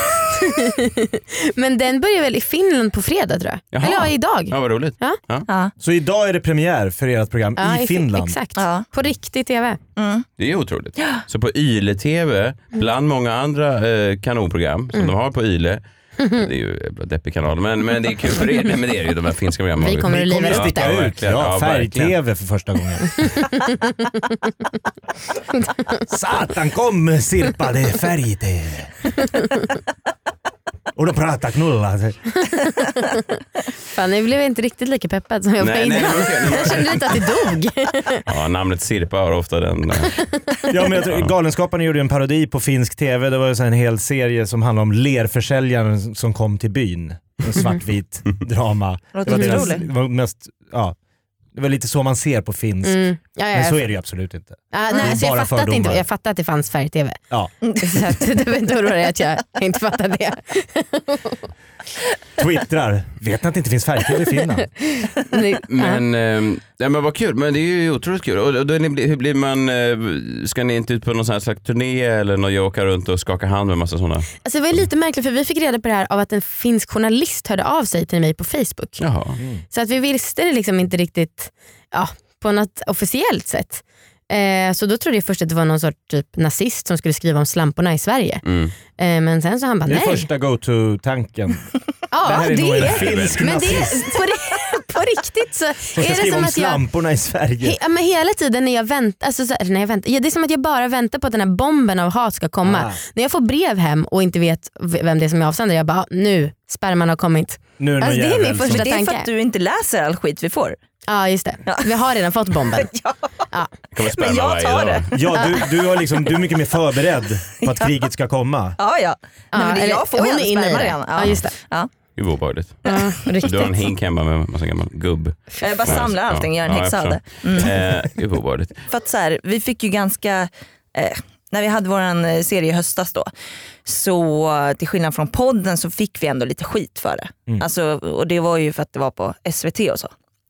Men den börjar väl i Finland på fredag tror jag. Jaha. Eller ja, idag. Ja, vad roligt. Ja. Ja. Ja. Så idag är det premiär för ert program ja, i Finland? Exakt, ja. På riktigt tv. Mm. Det är otroligt. Ja. Så på Yle T V, bland många andra eh, kanonprogram som mm. de har på Yle. Det är ju en deppig kanal, men, men det är kul för er. Nej, men det är ju de här finska programmen. Vi kommer att liva upp sticka det. ut. Ja, färg-tv för första gången. Satan, kom Sirpa, det är färg-tv. Och då pratar knulla. Fan, jag blev inte riktigt lika peppad som jag var innan. Jag kände lite att det dog. Ja, namnet Sirpa har ofta den. Ja, men jag tror, Galenskaparna gjorde en parodi på finsk tv. Det var ju så en hel serie som handlade om lerförsäljaren som kom till byn. En svartvit drama. Det var, deras, det var mest, ja, det var lite så man ser på finsk. Mm. Ja, ja, men så är det ju absolut inte. Ja, nej, så jag, fattat inte, jag fattar att det fanns färg-tv. Ja. Så att, det var inte orolig att jag inte fattar det. Twittrar. Vet ni att det inte finns färg-tv i Finland? Men, äh, ja, men vad kul. Men det är ju otroligt kul. Och då, hur blir man, ska ni inte ut på någon sån här slags turné eller någon åka runt och skaka hand med massa sådana? Alltså det var lite märkligt för vi fick reda på det här av att en finsk journalist hörde av sig till mig på Facebook. Jaha. Mm. Så att vi visste det liksom inte riktigt, ja, på något officiellt sätt. Eh, så då trodde jag först att det var någon sorts typ nazist som skulle skriva om slamporna i Sverige. Mm. Eh, men sen så han bara nej. Det är första go-to-tanken. Ja, det här är det nog är en finsk men nazist. Det är, på, på riktigt så som är det skriva som om att jag, slamporna i Sverige. He, ja, men hela tiden när jag väntar, alltså så, när jag väntar, ja, det är som att jag bara väntar på att den här bomben av hat ska komma. Ah. När jag får brev hem och inte vet vem det är som är avsändare, jag bara nu, spärman har kommit. Nu är alltså, det är min första tanke. Det är tanke. för att du inte läser all skit vi får. Ja, just det. Ja. Vi har redan fått bomben. Ja. Ja. Men jag tar det. Ja, du, du, har liksom, du är mycket mer förberedd på att ja. kriget ska komma. Ja, ja. ja Nej, men det, jag får hon ju in i det. Ja. Ja, just det. Ja. Det är obehagligt. Ja, du har en hink hemma med massa gammal gubb. Jag bara samlar allting, gör en ja, häxa av det. Mm. Eh, det är obehagligt. För att så här, vi fick ju ganska... Eh, när vi hade vår serie i höstas då, så till skillnad från podden så fick vi ändå lite skit för det. Mm. Alltså, och det var ju för att det var på S V T och så.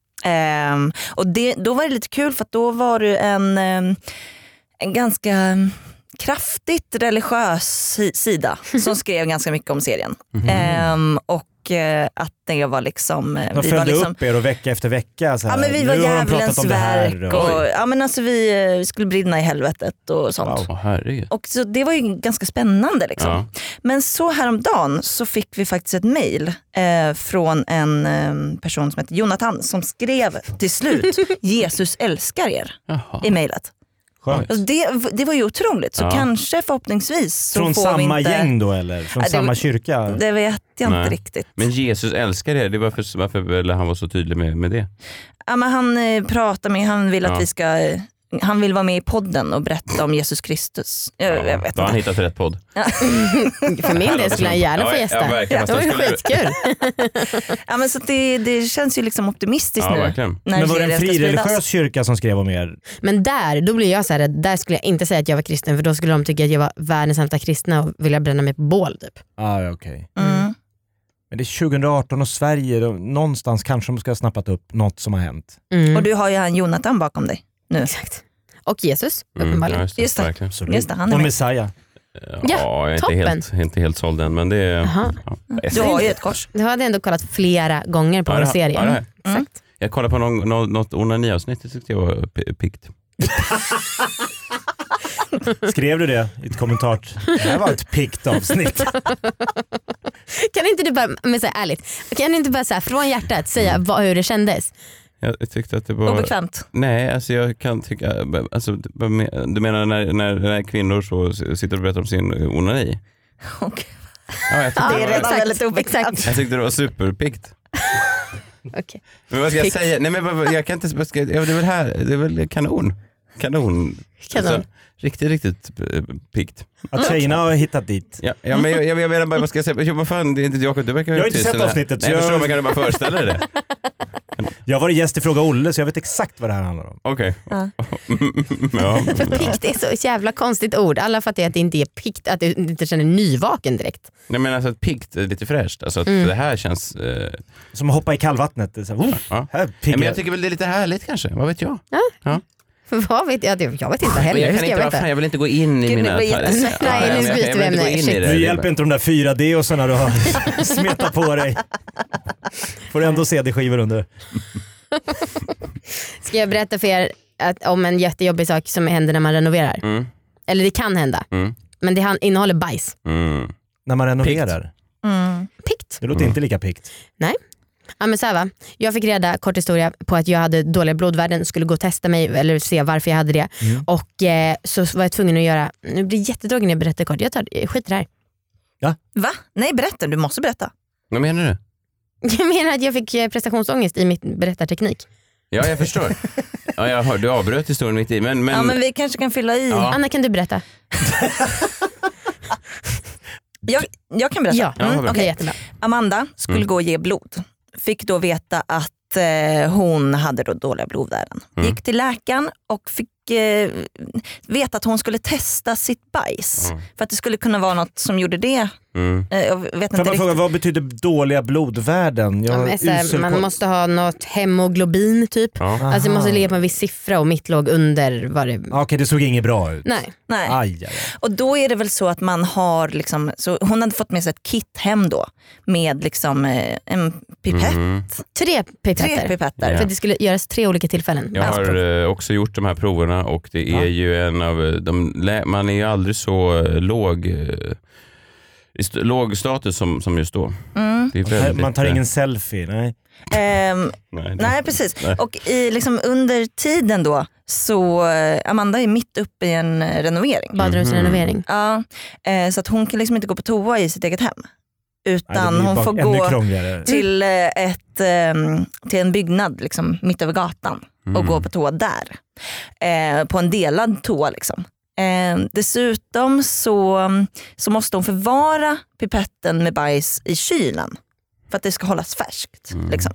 Um, och det, då var det lite kul för att då var det en, um, en ganska kraftigt religiös sida som skrev ganska mycket om serien. Mm. Um, och uh, att det var liksom... De följde var liksom, upp er och vecka efter vecka. Så här. Ja, men vi var nu djävulens verk. Och, och, ja, men alltså vi, vi skulle brinna i helvetet och sånt. Wow, herregud. Och så det var ju ganska spännande liksom. Ja. Men så häromdagen så fick vi faktiskt ett mejl eh, från en eh, person som heter Jonathan som skrev till slut Jesus älskar er. Jaha. I mejlet. Alltså det, det var ju otroligt, så ja. kanske förhoppningsvis så från får samma vi inte... gäng då eller? Från ja, det, samma kyrka? Det vet jag Nej. inte riktigt. Men Jesus älskar er, det var för, varför eller han var så tydlig med, med det? Ja, men han eh, pratar med, han vill att ja. vi ska... Eh, han vill vara med i podden och berätta om Jesus Kristus. Jag, ja, jag vet då har inte. han hittat rätt podd. Ja. För min del skulle han gärna få gästa. Ja, ja, det var ju skitkul. Ja, men så det, det känns ju liksom optimistiskt ja, nu. Verkligen. Men var det en frireligiös kyrka som skrev om er? Men där, då blir jag så här, där skulle jag inte säga att jag var kristen, för då skulle de tycka att jag var världens sämsta kristna och vilja bränna mig på bål typ. Ah, okej. Okay. Mm. Men det är tjugo arton och Sverige, då, någonstans kanske de ska ha snappat upp något som har hänt. Mm. Och du har ju han Jonathan bakom dig nu. Exakt. Och Jesus, mm, uppenbarligen. Ja, just det, just det. verkligen. Just det, han är och med. Messiah. Ja, ja, jag är inte helt, inte helt såld än, men det är... Ja, du har ju ett kors. Du hade ändå kollat flera gånger på ja, vår det, serie. Ja, det mm. Exakt. Jag kollade på någon, någon, något onani-avsnitt, det tyckte jag var p- pikt. Skrev du det i ett kommentar? Det här var ett pikt avsnitt. Kan inte du bara, men så här, ärligt, kan du inte bara så här, från hjärtat säga vad, hur det kändes? Jag tyckte att det var... Obekvämt? Nej, alltså jag kan tycka... Alltså, du menar när, när, när kvinnor så sitter och berättar om sin onani? Okay. Ja, jag ja, det är redan exakt, väldigt obekvämt. Jag tyckte det var superpikt. Okay. Men vad ska jag säga? Nej, men jag kan inte... Vad ska jag, det är väl här, det är väl kanon. Kanon. Kanon. Alltså, riktigt, riktigt pikt. Att tjejerna har hittat dit. Ja, ja men jag, jag, jag menar bara, vad ska jag säga? Vad fan, det är inte Jakob, du verkar jag har inte sett avsnittet. Nej, jag förstår, man kan bara föreställa dig det. Jag var gäst i Fråga Olle, så jag vet exakt vad det här handlar om. Okej. Okay. Ja. För pikt är så ett jävla konstigt ord. Alla fattar att det inte är pikt, att du inte känner nyvaken direkt. Nej, men alltså att pikt är lite fräscht. Alltså att mm. det här känns... Eh... Som att hoppa i kallvattnet. Så här, oh, ja. här ja, men jag tycker väl det är lite härligt kanske, vad vet jag? Ja. Ja. Vad vet jag? Jag vet inte heller. Jag, Hur kan ska inte jag, vara, jag vill inte gå in i Gud, mina... nej, nu byter vi ämne. Nu hjälper inte de där fyra D-osarna du har smetat på dig. Får du ändå C D-skivor under. Ska jag berätta för er att, om en jättejobbig sak som händer när man renoverar? Mm. Eller det kan hända. Mm. Men det innehåller bajs. Mm. När man renoverar? Mm. Pikt. Det låter Mm. inte lika pikt. Nej. Ja, men så här, va? Jag fick reda, kort historia, på att jag hade dåliga blodvärden, skulle gå och testa mig eller se varför jag hade det. Mm. Och eh, så var jag tvungen att göra, nu blir det jättedrågigt när jag berättar kort, jag tar skit det här. Ja? Va? Nej, berätta, du måste berätta. Vad menar du? Jag menar att jag fick prestationsångest i mitt berättarteknik. Ja, jag förstår. Ja, jag hör, du avbröt historien mitt i. Men, men... Ja, men vi kanske kan fylla i. Ja. Anna, kan du berätta? jag, jag kan berätta. Ja, mm, okej, okay, jättebra. Amanda skulle mm. gå och ge blod. Fick då veta att eh, hon hade då dåliga blodvärden. Mm. Gick till läkaren och fick eh, veta att hon skulle testa sitt bajs. Mm. För att det skulle kunna vara något som gjorde det. Mm. Eh, jag vet inte fråga, vad betyder dåliga blodvärden? Jag ja, här, man på... måste ha något hemoglobin typ. Ja. Alltså det måste ligga på en viss siffra och mitt låg under vad det... Okej, okay, det såg inget bra ut. Nej. Nej. Aj, aj, aj. Och då är det väl så att man har liksom, så hon hade fått med sig ett kit hem då med liksom eh, en pipett. Mm. Tre pipetter. Tre pipetter. Yeah. För det skulle göras tre olika tillfällen. Jag har eh, också gjort de här proverna och det är ja. ju en av de, man är ju aldrig så eh, låg eh, låg status som, som just då. Mm. Det är väldigt, man tar ingen selfie, nej. Um, nej, det, nej, precis. Nej. Och i, liksom, under tiden då så Amanda är mitt uppe i en renovering. Badrumsrenovering. Mm. Ja, eh, så att hon kan liksom inte gå på toa i sitt eget hem. Utan nej, hon får gå till, ett, eh, till en byggnad liksom, mitt över gatan mm. och gå på toa där. Eh, på en delad toa liksom. Eh, dessutom så, så måste hon förvara pipetten med bajs i kylen för att det ska hållas färskt. Mm. Liksom.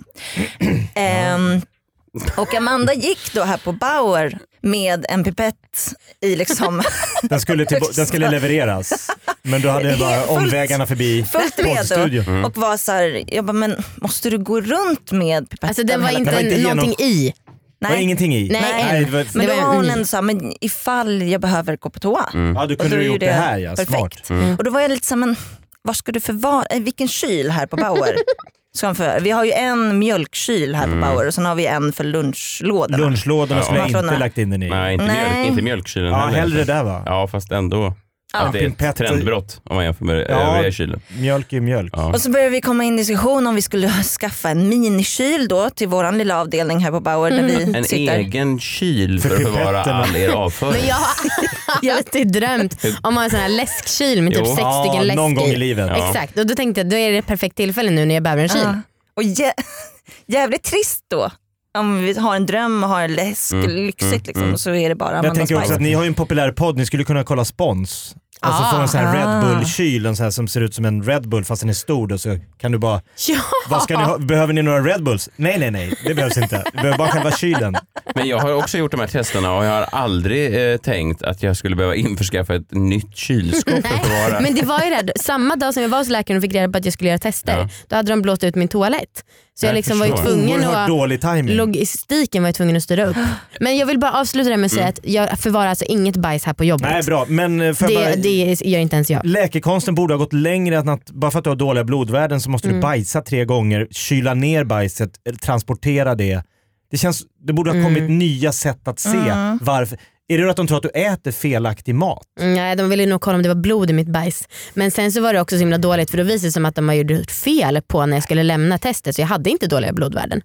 Eh, och Amanda gick då här på Bauer med en pipett i liksom... Den skulle, till, den skulle levereras. Men då hade det bara fullt, omvägarna förbi poddstudion. Mm. Och var så här, jag bara, men måste du gå runt med pipetten? Alltså det var inte, var inte någonting genom... i. Nej. Var ingenting i? Nej, Nej det var... men då var hon ändå så här, men ifall jag behöver gå på toa. Mm. Ja, du kunde du gjort det, det här, ja. Smart. Mm. Och då var jag lite så här, men var ska du förvara, vilken kyl här på Bauer? För, vi har ju en mjölkkyl här mm. på Bauer och sen har vi en för lunchlådorna. Lunchlådorna skulle jag inte lagt in den i. Nej, inte, Nej. Mjölk, inte mjölkkylen. Ja, heller, hellre där va? Ja, fast ändå. Ja. Att det är ett trendbrott om man jämför med ja, övriga kylen. Mjölk är mjölk. Ja. Och så började vi komma in i diskussion om vi skulle skaffa en minikyl då till våran lilla avdelning här på Bauer där mm. vi en sitter. egen kyl för, för att förvara all er avföring. Men jag jag har alltid drömt om att ha en sån här läskkyl med typ jo. sex ja, stycken läsk någon gång i livet. Ja. Exakt, och då tänkte jag då är det ett perfekt tillfälle nu när jag behöver en kyl. Ja. Och jä- jävligt trist då. Om vi har en dröm och har en läsk mm. lyxigt liksom, mm. så är det bara Amandas. Jag tänker också att ni har ju en populär podd, ni skulle kunna kolla spons. Alltså ah, få en sån här ah. Red Bull-kyl, en sån här som ser ut som en Red Bull fast den är stor då, så kan du bara... Ja. Vad ska ni ha? Behöver ni några Red Bulls? Nej, nej, nej. Det behövs inte. Vi behöver bara själva kylen. Men jag har också gjort de här testerna och jag har aldrig eh, tänkt att jag skulle behöva införskaffa ett nytt kylskåp för att förvara. Men det var ju det. Samma dag som jag var hos läkaren och fick reda på att jag skulle göra tester, ja. Då hade de blåst ut min toalett. Så jag, jag liksom var ju tvungen att... dålig timing. Logistiken var jag tvungen att styra upp. Men jag vill bara avsluta det med att säga mm. att jag förvarar alltså inget bajs här på jobbet. Nej, bra. Men för det, bara... det gör inte ens jag. Läkekonsten borde ha gått längre än att bara för att du har dåliga blodvärden så måste mm. du bajsa tre gånger, kyla ner bajset, transportera det. Det känns, det borde ha kommit mm. nya sätt att se mm. varför. Är det att de tror att du äter felaktig mat? Nej, de ville nog kolla om det var blod i mitt bajs. Men sen så var det också så himla dåligt för då visade det som att de har gjort fel på när jag skulle lämna testet. Så jag hade inte dåliga blodvärden.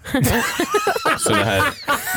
Så det här...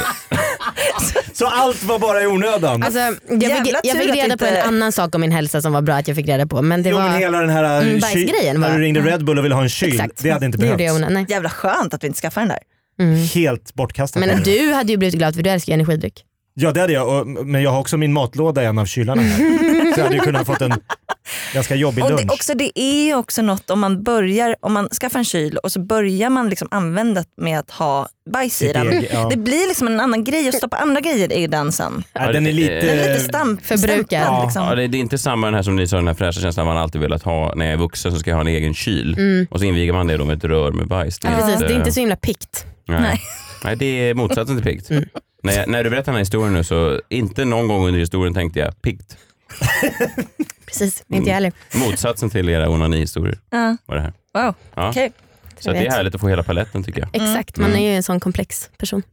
Så allt var bara i onödan? Alltså, jag fick, jag fick reda på en annan sak om min hälsa som var bra att jag fick reda på. Men det jo, var men hela den här mm, bajsgrejen. När du ringde Red Bull och ville ha en kyl, exakt. Det hade inte behövts. Det gjorde jag, jävla skönt att vi inte skaffade den där. Mm. Helt bortkastat. Men du hade ju blivit glad för du älskar energidryck. Ja, det hade jag, och, men jag har också min matlåda i en av kylarna här. Så jag hade ju kunnat fått en ganska jobbig lunch. Och det, också, det är också något om man börjar, om man skaffar en kyl och så börjar man liksom använda med att ha bajs i den. Egen, ja. Det blir liksom en annan grej att stoppa andra grejer i den sen. Ja, den är lite, den är lite stamp, förbrukad. Ja. Liksom. Ja, det, det är inte samma den här som ni sa, den här fräscha känslan man alltid velat ha när jag är vuxen, så ska jag ha en egen kyl. Mm. Och så inviger man det då med ett rör med bajs. Det är, ja, inte, det är inte så himla pikt. Nej. Nej. Nej, det är motsatsen till piggt. Mm. När, när du berättar den här historien nu så inte någon gång under historien tänkte jag piggt. Precis, inte jag heller. Mm. Motsatsen till era onani-historier uh. var det här. Wow, ja. okej. Okay. Så det är härligt att få hela paletten tycker jag. Exakt, man är ju en sån komplex person.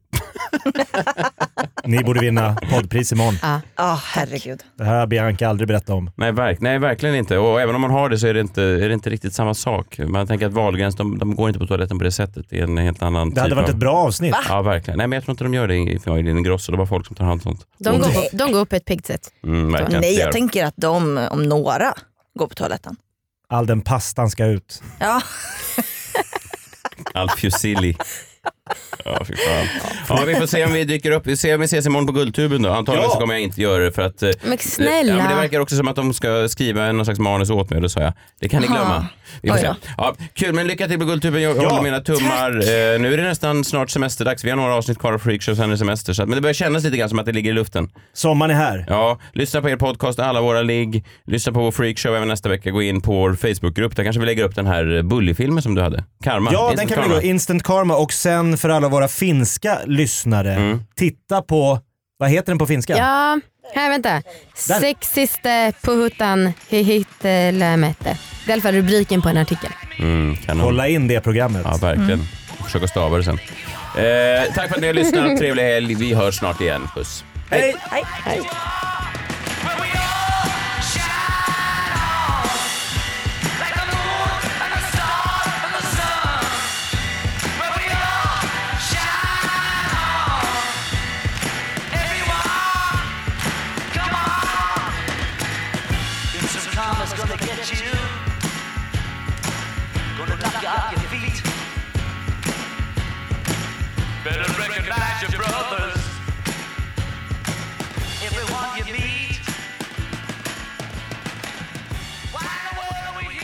Ni borde vinna poddpris imorgon. Ja, ah. oh, herregud. Det här har Bianca aldrig berättat om. Nej, verk, nej, verkligen inte. Och även om man har det så är det inte, är det inte riktigt samma sak. Man tänker att Wahlgrens, de, de går inte på toaletten på det sättet. Det är en helt annan Det hade varit av... ett bra avsnitt. Va? Ja, verkligen. Nej, men jag tror inte de gör det i familjen Ingrosso. Det var folk som tar hand om sånt. De går, de går upp ett piggt sätt. Mm, nej, jag tänker att de, om några, går på toaletten. All den pastan ska ut. Ja. All fusilli. Ja, fy fan. Ja, vi får se om vi dyker upp. Vi ser om vi ses imorgon på Guldtuben då. Antagligen ja. så kommer jag inte göra det för att... Men snälla. Ja, men det verkar också som att de ska skriva någon slags manus åt mig och då sa jag. Det kan ni glömma. Vi får se. Ja, kul, men lycka till på Guldtuben. Jag ja, håller mina tummar. Eh, nu är det nästan snart semesterdags. Vi har några avsnitt kvar av Freakshow sen är semester. Så att, men det börjar kännas lite grann som att det ligger i luften. Sommaren är här. Ja, lyssna på er podcast, alla våra ligg. Lyssna på vår Freakshow även nästa vecka. Gå in på vår Facebookgrupp. Där kanske vi lägger upp den här Bully-filmen som du hade. Karma. Ja, Instant den kan Karma. vi gå. Instant Karma. Och sen för alla våra finska lyssnare, mm. titta på, vad heter den på finska? Ja, här vänta. Sexiste puhutan hihittelämette. Det är i alla fall rubriken på en artikel. Mm, Kolla in det programmet. Ja, verkligen. Mm. Försöka stava det sen. Eh, tack för att ni har lyssnat. Trevlig helg. Vi hörs snart igen. Puss. Hej! Hej! Hej! Better recognize your brothers. Everyone you meet. Why in the world are we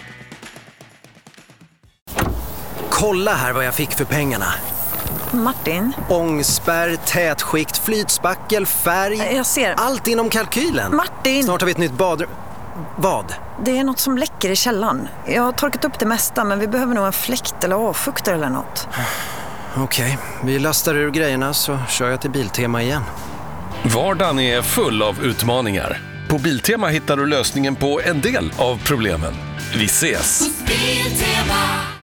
here? Kolla här vad jag fick för pengarna. Martin? Ångspärr, tätskikt, flytspackel, färg. Jag ser. Allt inom kalkylen. Martin! Snart har vi ett nytt badrum. Vad? Det är något som läcker i källaren. Jag har torkat upp det mesta men vi behöver nog en fläkt eller avfuktare eller något. Okej, okay. Vi lastar ur grejerna så kör jag till Biltema igen. Vardagen är full av utmaningar. På Biltema hittar du lösningen på en del av problemen. Vi ses! Biltema.